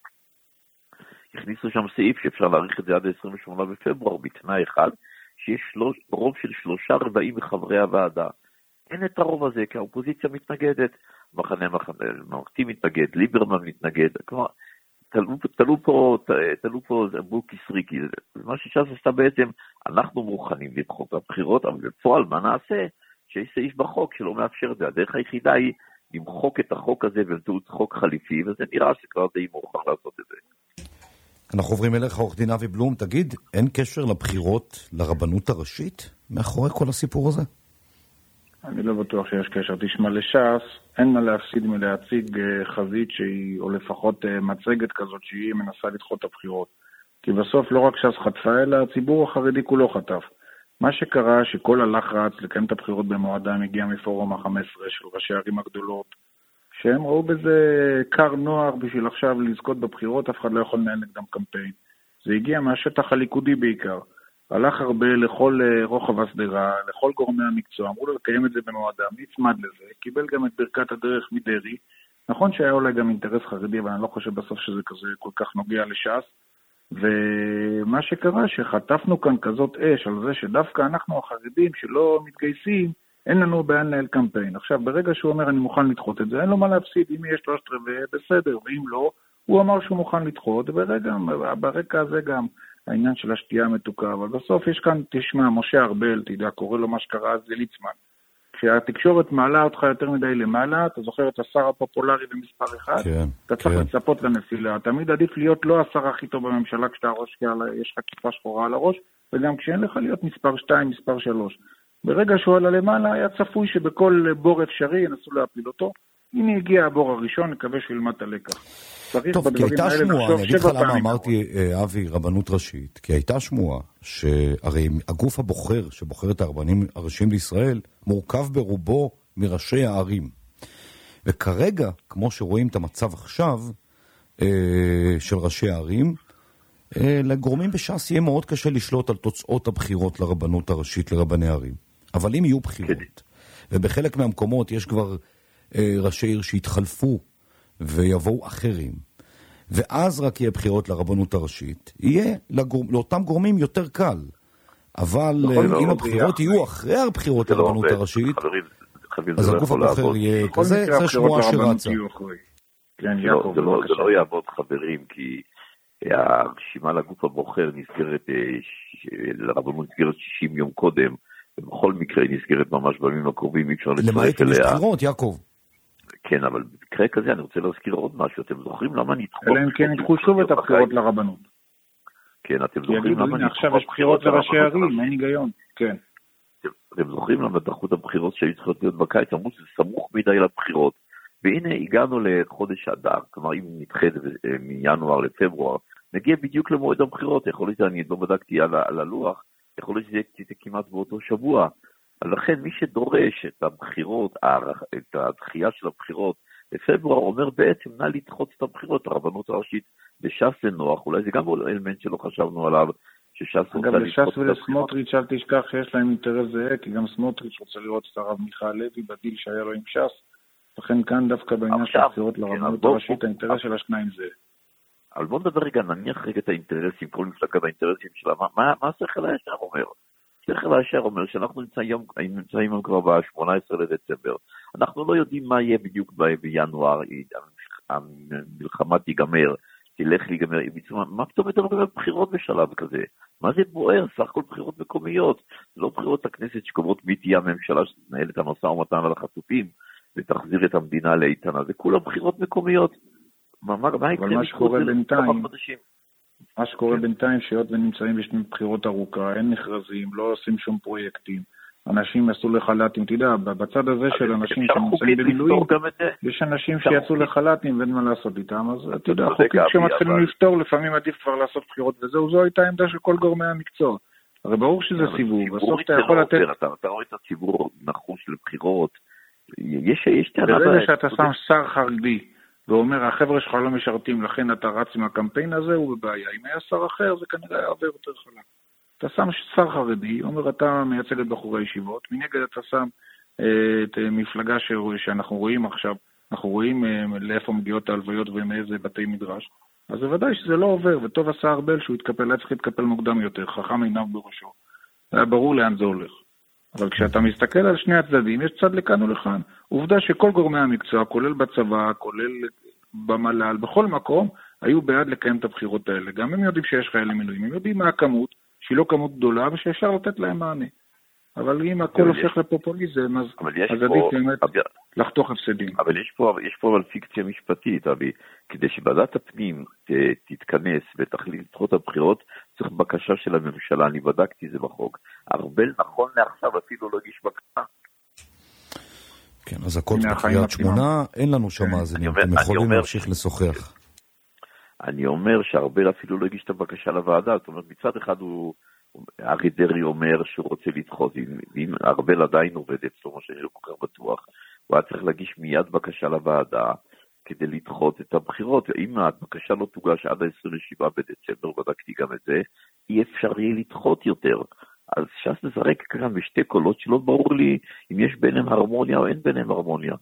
הכניסו שם סעיף שאפשר להאריך את זה עד 28 בפברואר, בתנאי אחד, שיש רוב של 3/4 מחברי הוועדה. אין את הרוב הזה, כי האופוזיציה מתנגדת, מחנה ממלכתי מתנגד, ליברמן מתנגד, כלומר, תלו פה בוקי סריקי. מה שש"ס עשתה בעצם, אנחנו מוכנים לדחות את הבחירות, אבל בפועל מה נעשה? שיש סעיף בחוק שלא מאפשר את זה. הדרך היחידה היא למחוק את החוק הזה באמצעות חוק חליפי, וזה נראה שכבר די מאוחר לעשות את זה. אנחנו עוברים אליך, עורך דין אבי בלום. תגיד, אין קשר לבחירות לרבנות הראשית מאחורי כל הסיפור הזה? אני לא בטוח שיש קשר. תשמע, לש"ס אין מה להפסיד מלהציג חזית שהיא, או לפחות מצגת כזאת שהיא מנסה לדחות את הבחירות. כי בסוף לא רק ש"ס חטפה, אלא הציבור החרדי כולו חטף. מה שקרה שכל הלחץ לקיים את הבחירות במועדן הגיע מפורום ה-15 של ראשי הערים הגדולות, שהם ראו בזה קר נוח בשביל עכשיו לזכות בבחירות, אף אחד לא יכול לנהל נגדם קמפיין. זה הגיע מהשטח הליכודי בעיקר. הלך הרבה לכל רוחב הסדרה, לכל גורמי המקצוע, אמרו לו לקיים את זה במועדן, נצמד לזה, קיבל גם את ברכת הדרך מדרי. נכון שהיה אולי גם אינטרס חרדי, אבל אני לא חושב בסוף שזה כזה כל כך נוגע לש"ס. ומה שקרה שחטפנו כאן כזאת אש על זה שדווקא אנחנו החרדים שלא מתגייסים, אין לנו בעיה לנהל קמפיין. עכשיו, ברגע שהוא אומר אני מוכן לדחות את זה, אין לו מה להפסיד, אם יש 3/4 בסדר, ואם לא, הוא אמר שהוא מוכן לדחות, ברקע הזה גם העניין של השתייה המתוקה, אבל בסוף יש כאן, תשמע, משה ארבל, תדע, קורא לו מה שקרה אז ליצמן. כשהתקשורת מעלה אותך יותר מדי למעלה, אתה זוכר את השר הפופולרי במספר 1, כן, אתה צריך לצפות לנפילה. תמיד עדיף להיות לא השר הכי טוב בממשלה כשאתה ראש, כי יש לך כיפה שחורה על הראש, וגם כשאין לך להיות מספר 2, מספר 3. ברגע שהוא עלה למעלה, היה צפוי שבכל בור אפשרי ינסו להפיל אותו. הנה הגיע הבור הראשון, נקווה שילמד את הלקח. טוב, כי הייתה שמועה, אני אגיד לך למה אמרתי אבי רבנות ראשית, כי הייתה שמועה שהרי הגוף הבוחר שבוחר את הרבנים הראשיים לישראל מורכב ברובו מראשי הערים. וכרגע, כמו שרואים את המצב עכשיו של ראשי הערים, לגורמים בש"ס יהיה מאוד קשה לשלוט על תוצאות הבחירות לרבנות הראשית לרבני הערים. אבל אם יהיו בחירות, ובחלק מהמקומות יש כבר ראשי עיר שהתחלפו ויבואו אחרים, ואז רק יהיה בחירות לרבנות הראשית, יהיה לאותם גורמים יותר קל. אבל אם הבחירות יהיו אחרי הבחירות לרבנות הראשית, אז הגוף הבוחר יהיה כזה, זה שמועה שרצה. זה לא יעבוד, חברים, כי הרשימה לגוף הבוחר נסגרת, לרבנות נסגרת 60 יום קודם, ובכל מקרה נסגרת ממש בימים הקרובים, אי אפשר לצרף אליה. למעט אם יש בחירות, יעקב. כן, אבל במקרה כזה אני רוצה להזכיר עוד משהו. אתם זוכרים למה נדחות? אלא אם כן נדחו שוב את הבחירות לרבנות. כן, אתם זוכרים למה נדחו? עכשיו יש בחירות לראשי ערים, אין היגיון. כן. אתם זוכרים למה דחו את הבחירות שהיו צריכות להיות בקיץ? אמרו שזה סמוך מדי לבחירות. והנה הגענו לחודש אדר, כלומר אם נדחה מינואר לפברואר, נגיע בדיוק למועד הבחירות. יכול להיות, אני לא בדקתי על הלוח, יכול להיות שזה יהיה כמעט באותו שבוע. לכן מי שדורש את הבחירות, את הדחייה של הבחירות בפברואר, אומר בעצם נא לדחות את הבחירות, הרבנות הראשית בש"ס זה נוח, אולי זה גם אלמנט שלא חשבנו עליו, שש"ס רוצה לדחות את הבחירות. אגב, לש"ס ולסמוטריץ' אל תשכח שיש להם אינטרס זהה, כי גם סמוטריץ' רוצה לראות את הרב מיכאל לוי בדיל שהיה לו עם ש"ס, לכן כאן דווקא בעניין של הבחירות לרבנות הראשית, האינטרס של השניים זה. אבל בוא נדבר רגע, נניח רגע את האינטרסים, כל מפלגת האינטרסים שלה, מה השכל הישר אומר? השכל הישר אומר שאנחנו נמצאים כבר ב-18 לדצמבר. אנחנו לא יודעים מה יהיה בדיוק בינואר, המלחמה תיגמר, תלך להיגמר, מה פתאום יותר בבחירות בשלב כזה? מה זה בוער? סך הכל בחירות מקומיות, לא בחירות הכנסת שקובעות מי תהיה הממשלה שתנהל את המשא ומתן על החטופים, ותחזיר את המדינה לאיתנה, זה כולה בחירות מקומיות. אבל מה שקורה בינתיים, מה שקורה בינתיים שהיות ונמצאים בשני בחירות ארוכה, אין מכרזים, לא עושים שום פרויקטים, אנשים יצאו לחל"תים, תדע, בצד הזה של אנשים שנמצאים במילואים, יש אנשים שיצאו לחל"תים ואין מה לעשות איתם, אז אתה יודע, חוקים שמתחילים לפתור, לפעמים עדיף כבר לעשות בחירות וזהו, זו הייתה עמדה של כל גורמי המקצוע. הרי ברור שזה סיבוב, בסוף אתה יכול לתת... אתה רואה את הציבור נחוש לבחירות, יש טענה... ברגע שאתה שם שר חרדי, ואומר, החבר'ה שלך לא משרתים, לכן אתה רץ עם הקמפיין הזה, הוא בבעיה. אם היה שר אחר, זה כנראה היה עובר יותר חלק. אתה שם שר חרדי, אומר, אתה מייצג את בחורי ישיבות, מנגד אתה שם את מפלגה שאנחנו רואים עכשיו, אנחנו רואים לאיפה מגיעות ההלוויות ומאיזה בתי מדרש, אז בוודאי שזה לא עובר, וטוב עשה ארבל שהוא התקפל, היה צריך להתקפל מוקדם יותר, חכם עיניו בראשו. היה ברור לאן זה הולך. אבל כשאתה מסתכל על שני הצדדים, יש צד לכאן ולכאן. עובדה שכל גורמי המקצוע, כולל בצבא, כולל במל"ל, בכל מקום, היו בעד לקיים את הבחירות האלה. גם הם יודעים שיש חיילים מילואים, הם יודעים מה הכמות, שהיא לא כמות גדולה, ושאפשר לתת להם מענה. אבל אם הכל הופך לפופוליזם, אז עדיף באמת לחתוך הפסדים. אבל יש פה אבל פיקציה משפטית, אבי. כדי שוועדת הפנים תתכנס ותחליט לדחות הבחירות, צריך בקשה של הממשלה, אני בדקתי זה בחוק. ארבל נכון לעכשיו אפילו לא הגיש בקשה. כן, אז הכל בקריית שמונה, אין לנו שם מאזינים, אתם יכולים להמשיך לשוחח. אני אומר שארבל אפילו לא הגיש את הבקשה לוועדה, זאת אומרת מצד אחד הוא... ארי דרי אומר שהוא רוצה לדחות, ואם ארבל עדיין עובדת, זאת אומרת שאני לא כל כך בטוח, הוא היה צריך להגיש מיד בקשה לוועדה כדי לדחות את הבחירות, ואם הבקשה לא תוגש עד ה-27 בדצמבר, בדקתי גם את זה, אי אפשר יהיה לדחות יותר. אז ש"ס נזרק כאן בשתי קולות שלא ברור לי אם יש ביניהם הרמוניה או אין ביניהם הרמוניה.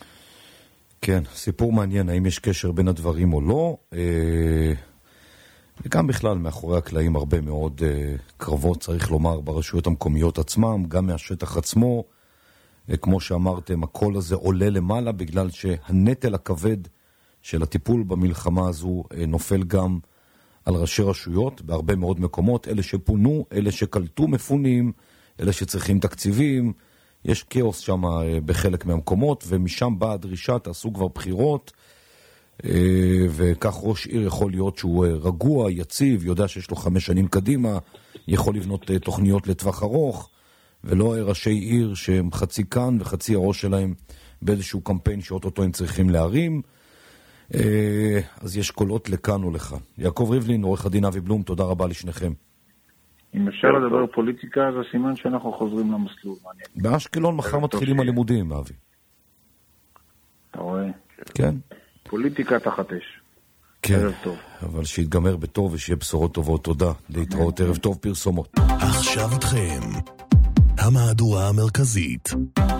כן, סיפור מעניין, האם יש קשר בין הדברים או לא. וגם בכלל מאחורי הקלעים הרבה מאוד קרבות, צריך לומר, ברשויות המקומיות עצמם, גם מהשטח עצמו. כמו שאמרתם, הקול הזה עולה למעלה בגלל שהנטל הכבד של הטיפול במלחמה הזו נופל גם על ראשי רשויות בהרבה מאוד מקומות, אלה שפונו, אלה שקלטו מפונים, אלה שצריכים תקציבים. יש כאוס שם בחלק מהמקומות, ומשם באה הדרישה, תעשו כבר בחירות, וכך ראש עיר יכול להיות שהוא רגוע, יציב, יודע שיש לו 5 שנים קדימה, יכול לבנות תוכניות לטווח ארוך, ולא ראשי עיר שהם חצי כאן וחצי הראש שלהם באיזשהו קמפיין שאוטוטו הם צריכים להרים. אז יש קולות לכאן ולכאן. יעקב ריבלין, עורך הדין אבי בלום, תודה רבה לשניכם. אם אפשר לדבר פוליטיקה, זה סימן שאנחנו חוזרים למסלול. באשקלון מחר מתחילים הלימודים, אבי. אתה רואה? כן. פוליטיקה תחת אש. כן, ערב טוב. אבל שיתגמר בטוב ושיהיה בשורות טובות. תודה. להתראות, ערב טוב, פרסומות. עכשיו איתכם המהדורה המרכזית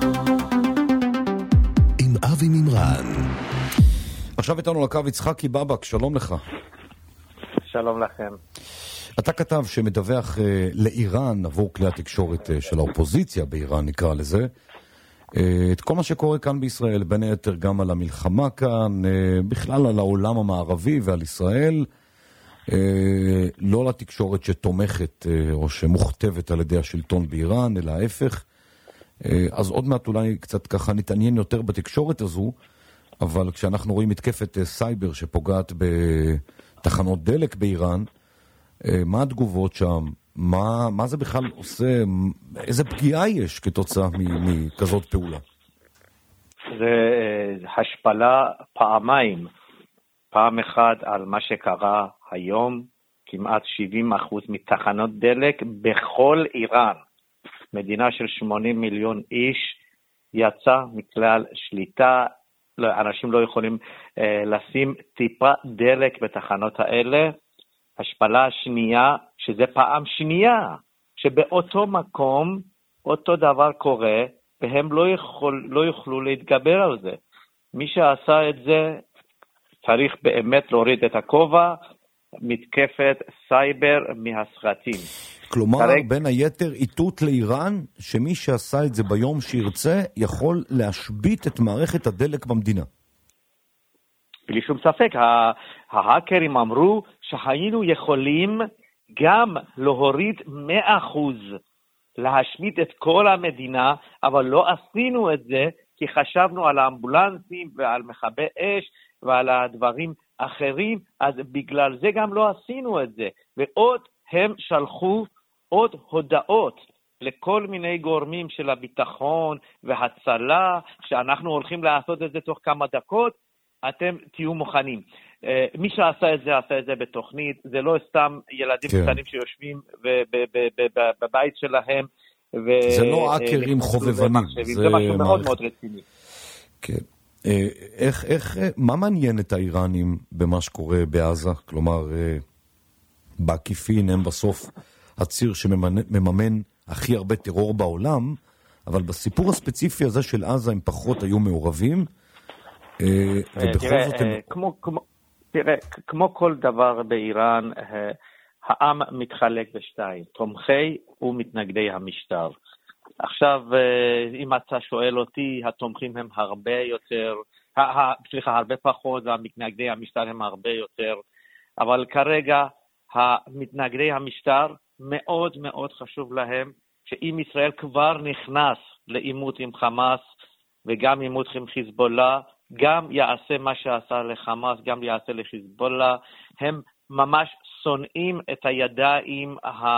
עם אבי מימרן. עכשיו איתנו לקו יצחקי בבק, שלום לך. שלום לכם. אתה כתב שמדווח לאיראן עבור כלי התקשורת של האופוזיציה באיראן, נקרא לזה, את כל מה שקורה כאן בישראל, בין היתר גם על המלחמה כאן, בכלל על העולם המערבי ועל ישראל, לא לתקשורת שתומכת או שמוכתבת על ידי השלטון באיראן, אלא ההפך. אז עוד מעט אולי קצת ככה נתעניין יותר בתקשורת הזו, אבל כשאנחנו רואים מתקפת סייבר שפוגעת בתחנות דלק באיראן, מה התגובות שם? מה זה בכלל עושה? איזה פגיעה יש כתוצאה מכזאת פעולה? זה השפלה פעמיים. פעם אחת על מה שקרה היום, כמעט 70% מתחנות דלק בכל איראן. מדינה של 80 מיליון איש יצא מכלל שליטה, אנשים לא יכולים לשים טיפה דלק בתחנות האלה. השפלה השנייה, שזה פעם שנייה, שבאותו מקום אותו דבר קורה, והם לא יוכלו להתגבר על זה. מי שעשה את זה צריך באמת להוריד את הכובע, מתקפת סייבר מהסרטים. כלומר, בין היתר איתות לאיראן, שמי שעשה את זה ביום שירצה, יכול להשבית את מערכת הדלק במדינה. בלי שום ספק, ההאקרים אמרו שהיינו יכולים גם להוריד 100%, להשמיד את כל המדינה, אבל לא עשינו את זה, כי חשבנו על האמבולנסים ועל מכבי אש ועל הדברים אחרים, אז בגלל זה גם לא עשינו את זה. ועוד הם שלחו עוד הודעות לכל מיני גורמים של הביטחון והצלה, שאנחנו הולכים לעשות את זה תוך כמה דקות, אתם תהיו מוכנים. מי שעשה את זה, עשה את זה בתוכנית, זה לא סתם ילדים קטנים שיושבים בבית שלהם. זה לא האקרים חובבנים. זה משהו מאוד מאוד רציני. כן. מה מעניין את האיראנים במה שקורה בעזה? כלומר, בעקיפין הם בסוף הציר שמממן הכי הרבה טרור בעולם, אבל בסיפור הספציפי הזה של עזה הם פחות היו מעורבים, ובכל זאת הם... תראה, כמו כל דבר באיראן, העם מתחלק בשתיים, תומכי ומתנגדי המשטר. עכשיו, אם אתה שואל אותי, התומכים הם הרבה יותר, הרבה פחות, והמתנגדי המשטר הם הרבה יותר, אבל כרגע המתנגדי המשטר מאוד מאוד חשוב להם, שאם ישראל כבר נכנס לעימות עם חמאס, וגם עימות עם חיזבאללה, גם יעשה מה שעשה לחמאס, גם יעשה לחיזבאללה, הם ממש שונאים את הידיים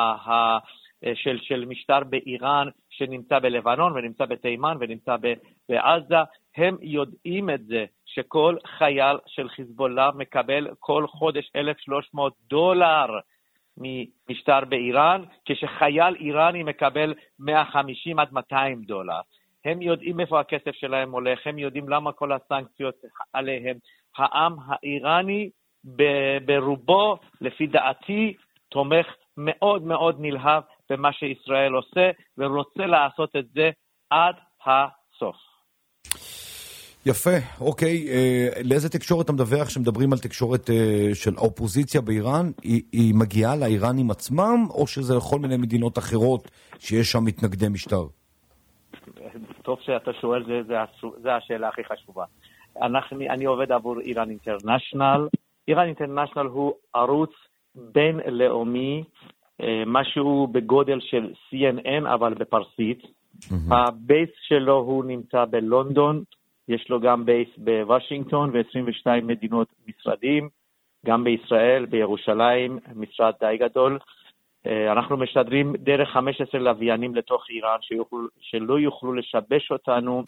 של משטר באיראן, שנמצא בלבנון ונמצא בתימן ונמצא בעזה. הם יודעים את זה, שכל חייל של חיזבאללה מקבל כל חודש $1,300 ממשטר באיראן, כשחייל איראני מקבל $150 עד $200. הם יודעים איפה הכסף שלהם הולך, הם יודעים למה כל הסנקציות עליהם. העם האיראני ברובו, לפי דעתי, תומך מאוד מאוד נלהב במה שישראל עושה, ורוצה לעשות את זה עד הסוף. יפה, אוקיי. לאיזה תקשורת אתה מדווח שמדברים על תקשורת של האופוזיציה באיראן? היא מגיעה לאיראנים עצמם, או שזה לכל מיני מדינות אחרות שיש שם מתנגדי משטר? טוב שאתה שואל, זה השאלה הכי חשובה. אני עובד עבור איראן אינטרנשיונל. איראן אינטרנשיונל הוא ערוץ בינלאומי, משהו בגודל של CNN, אבל בפרסית. הבייס שלו הוא נמצא בלונדון, יש לו גם בייס בוושינגטון ו22 מדינות משרדים, גם בישראל, בירושלים, משרד די גדול. אנחנו משדרים דרך 15 לוויינים לתוך איראן שלא יוכלו לשבש אותנו,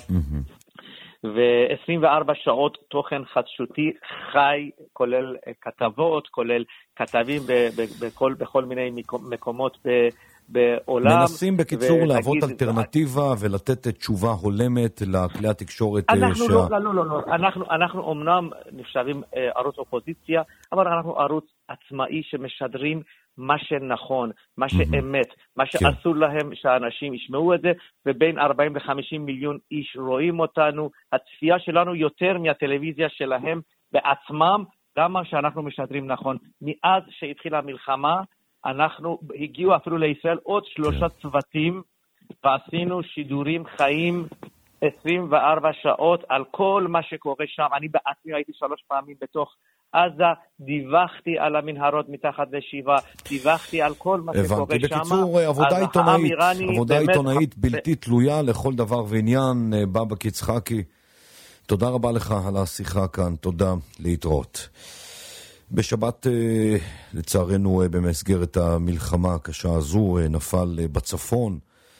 ו24 שעות תוכן חדשותי חי, כולל כתבות, כולל כתבים בכל מיני מקומות בעולם. מנסים בקיצור להוות אלטרנטיבה ולתת תשובה הולמת לכלי התקשורת. אנחנו אומנם נחשבים ערוץ אופוזיציה, אבל אנחנו ערוץ עצמאי שמשדרים מה שנכון, מה שאמת, מה שאסור להם שהאנשים ישמעו את זה, ובין 40 ל-50 מיליון איש רואים אותנו. הצפייה שלנו יותר מהטלוויזיה שלהם בעצמם, גם מה שאנחנו משדרים נכון. מאז שהתחילה המלחמה, אנחנו הגיעו אפילו לישראל עוד 3 צוותים, ועשינו שידורים חיים 24 שעות על כל מה שקורה שם. אני בעצמי הייתי 3 פעמים בתוך עזה, דיווחתי על המנהרות מתחת לשבעה, דיווחתי על כל מה שקורה שם. בקיצור, עבודה עיתונאית בלתי תלויה לכל דבר ועניין. בבא יצחקי, תודה רבה לך על השיחה כאן, תודה, להתראות. בשבת, לצערנו, במסגרת המלחמה הקשה הזו, נפל בצפון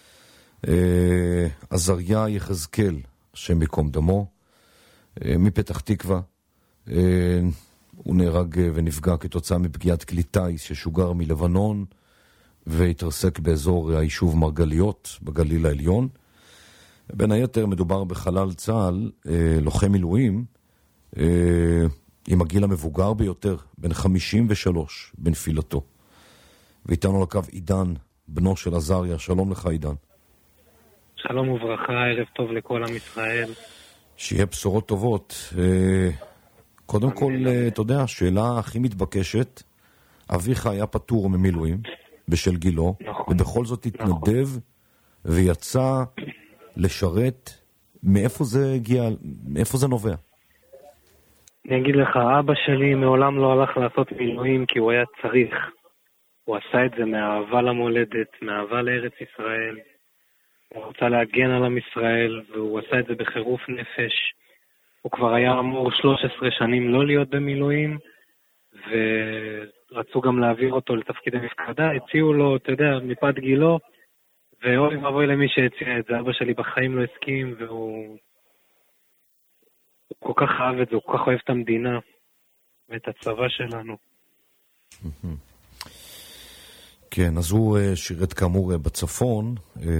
עזריה יחזקאל, השם מקום דמו, מפתח תקווה. הוא נהרג ונפגע כתוצאה מפגיעת כלי טיס ששוגר מלבנון והתרסק באזור היישוב מרגליות בגליל העליון. בין היתר מדובר בחלל צה"ל, לוחם מילואים, עם הגיל המבוגר ביותר, בן 53 בנפילתו. ואיתנו לקו עידן, בנו של עזריה. שלום לך עידן. שלום וברכה, ערב טוב לכל עם ישראל. שיהיה בשורות טובות. קודם כל, אתה יודע, השאלה הכי מתבקשת, אביך היה פטור ממילואים בשל גילו, ובכל זאת התנדב ויצא לשרת. מאיפה זה הגיע, מאיפה זה נובע? אני אגיד לך, אבא שלי מעולם לא הלך לעשות מילואים כי הוא היה צריך. הוא עשה את זה מאהבה למולדת, מאהבה לארץ ישראל. הוא רצה להגן על עם ישראל, והוא עשה את זה בחירוף נפש. הוא כבר היה אמור 13 שנים לא להיות במילואים, ורצו גם להעביר אותו לתפקיד המפקדה. הציעו לו, אתה יודע, מפאת גילו, ואוי ואבוי למי שהציע את זה. אבא שלי בחיים לא הסכים, והוא כל כך אהב את זה, הוא כל כך אוהב את המדינה ואת הצבא שלנו. כן, אז הוא שירת כאמור בצפון,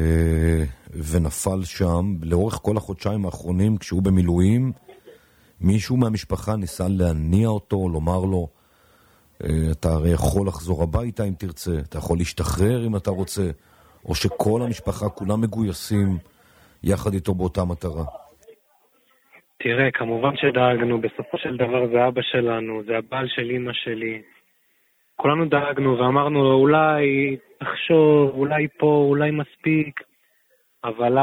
ונפל שם. לאורך כל החודשיים האחרונים, כשהוא במילואים, מישהו מהמשפחה ניסה להניע אותו, לומר לו, אתה הרי יכול לחזור הביתה אם תרצה, אתה יכול להשתחרר אם אתה רוצה, או שכל המשפחה כולם מגויסים יחד איתו באותה מטרה. תראה, כמובן שדאגנו, בסופו של דבר זה אבא שלנו, זה הבעל של אמא שלי. כולנו דאגנו ואמרנו לו, אולי תחשוב, אולי פה, אולי מספיק, אבל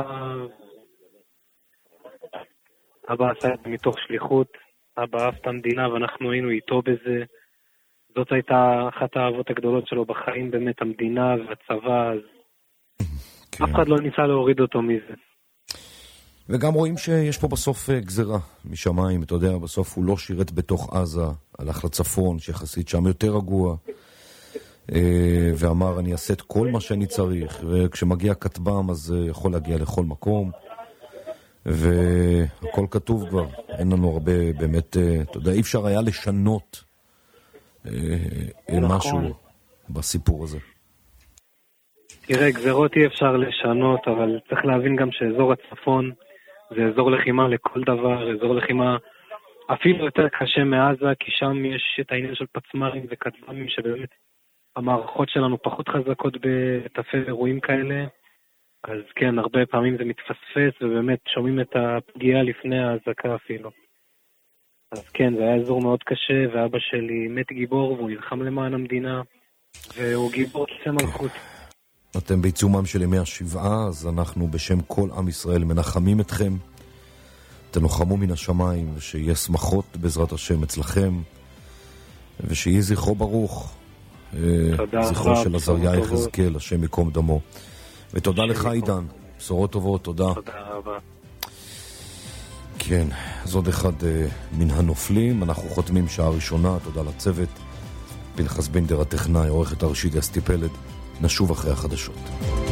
אבא עשה את זה מתוך שליחות, אבא אהב את המדינה ואנחנו היינו איתו בזה. זאת הייתה אחת האהבות הגדולות שלו בחיים, באמת המדינה והצבא, אז אף אחד לא ניסה להוריד אותו מזה. וגם רואים שיש פה בסוף גזרה משמיים, אתה יודע, בסוף הוא לא שירת בתוך עזה, הלך לצפון, שיחסית שם יותר רגוע, ואמר, אני אעשה את כל מה שאני צריך, וכשמגיע כתבם, אז יכול להגיע לכל מקום, והכל כתוב כבר, אין לנו הרבה, באמת, אתה יודע, אי אפשר היה לשנות משהו בסיפור הזה. תראה, גזרות אי אפשר לשנות, אבל צריך להבין גם שאזור הצפון זה אזור לחימה לכל דבר, אזור לחימה אפילו יותר קשה מעזה, כי שם יש את העניין של פצמרים וכתבמים, שבאמת המערכות שלנו פחות חזקות בתפי אירועים כאלה. אז כן, הרבה פעמים זה מתפספס, ובאמת שומעים את הפגיעה לפני ההזקה אפילו. אז כן, זה היה אזור מאוד קשה, ואבא שלי מת גיבור, והוא נלחם למען המדינה, והוא גיבור כיסא מלכות. אתם בעיצומם של ימי השבעה, אז אנחנו בשם כל עם ישראל מנחמים אתכם. תנוחמו מן השמיים, ושיהיה שמחות בעזרת השם אצלכם, ושיהיה זכרו ברוך. זכרו של עזריה יחזקאל, השם יקום דמו. ותודה לך עידן, בשורות טובות, תודה. תודה רבה. כן, אז עוד אחד מן הנופלים, אנחנו חותמים שעה ראשונה, תודה לצוות, פנחס בינדר הטכנאי, עורכת הראשית אסתי פלד, נשוב אחרי החדשות.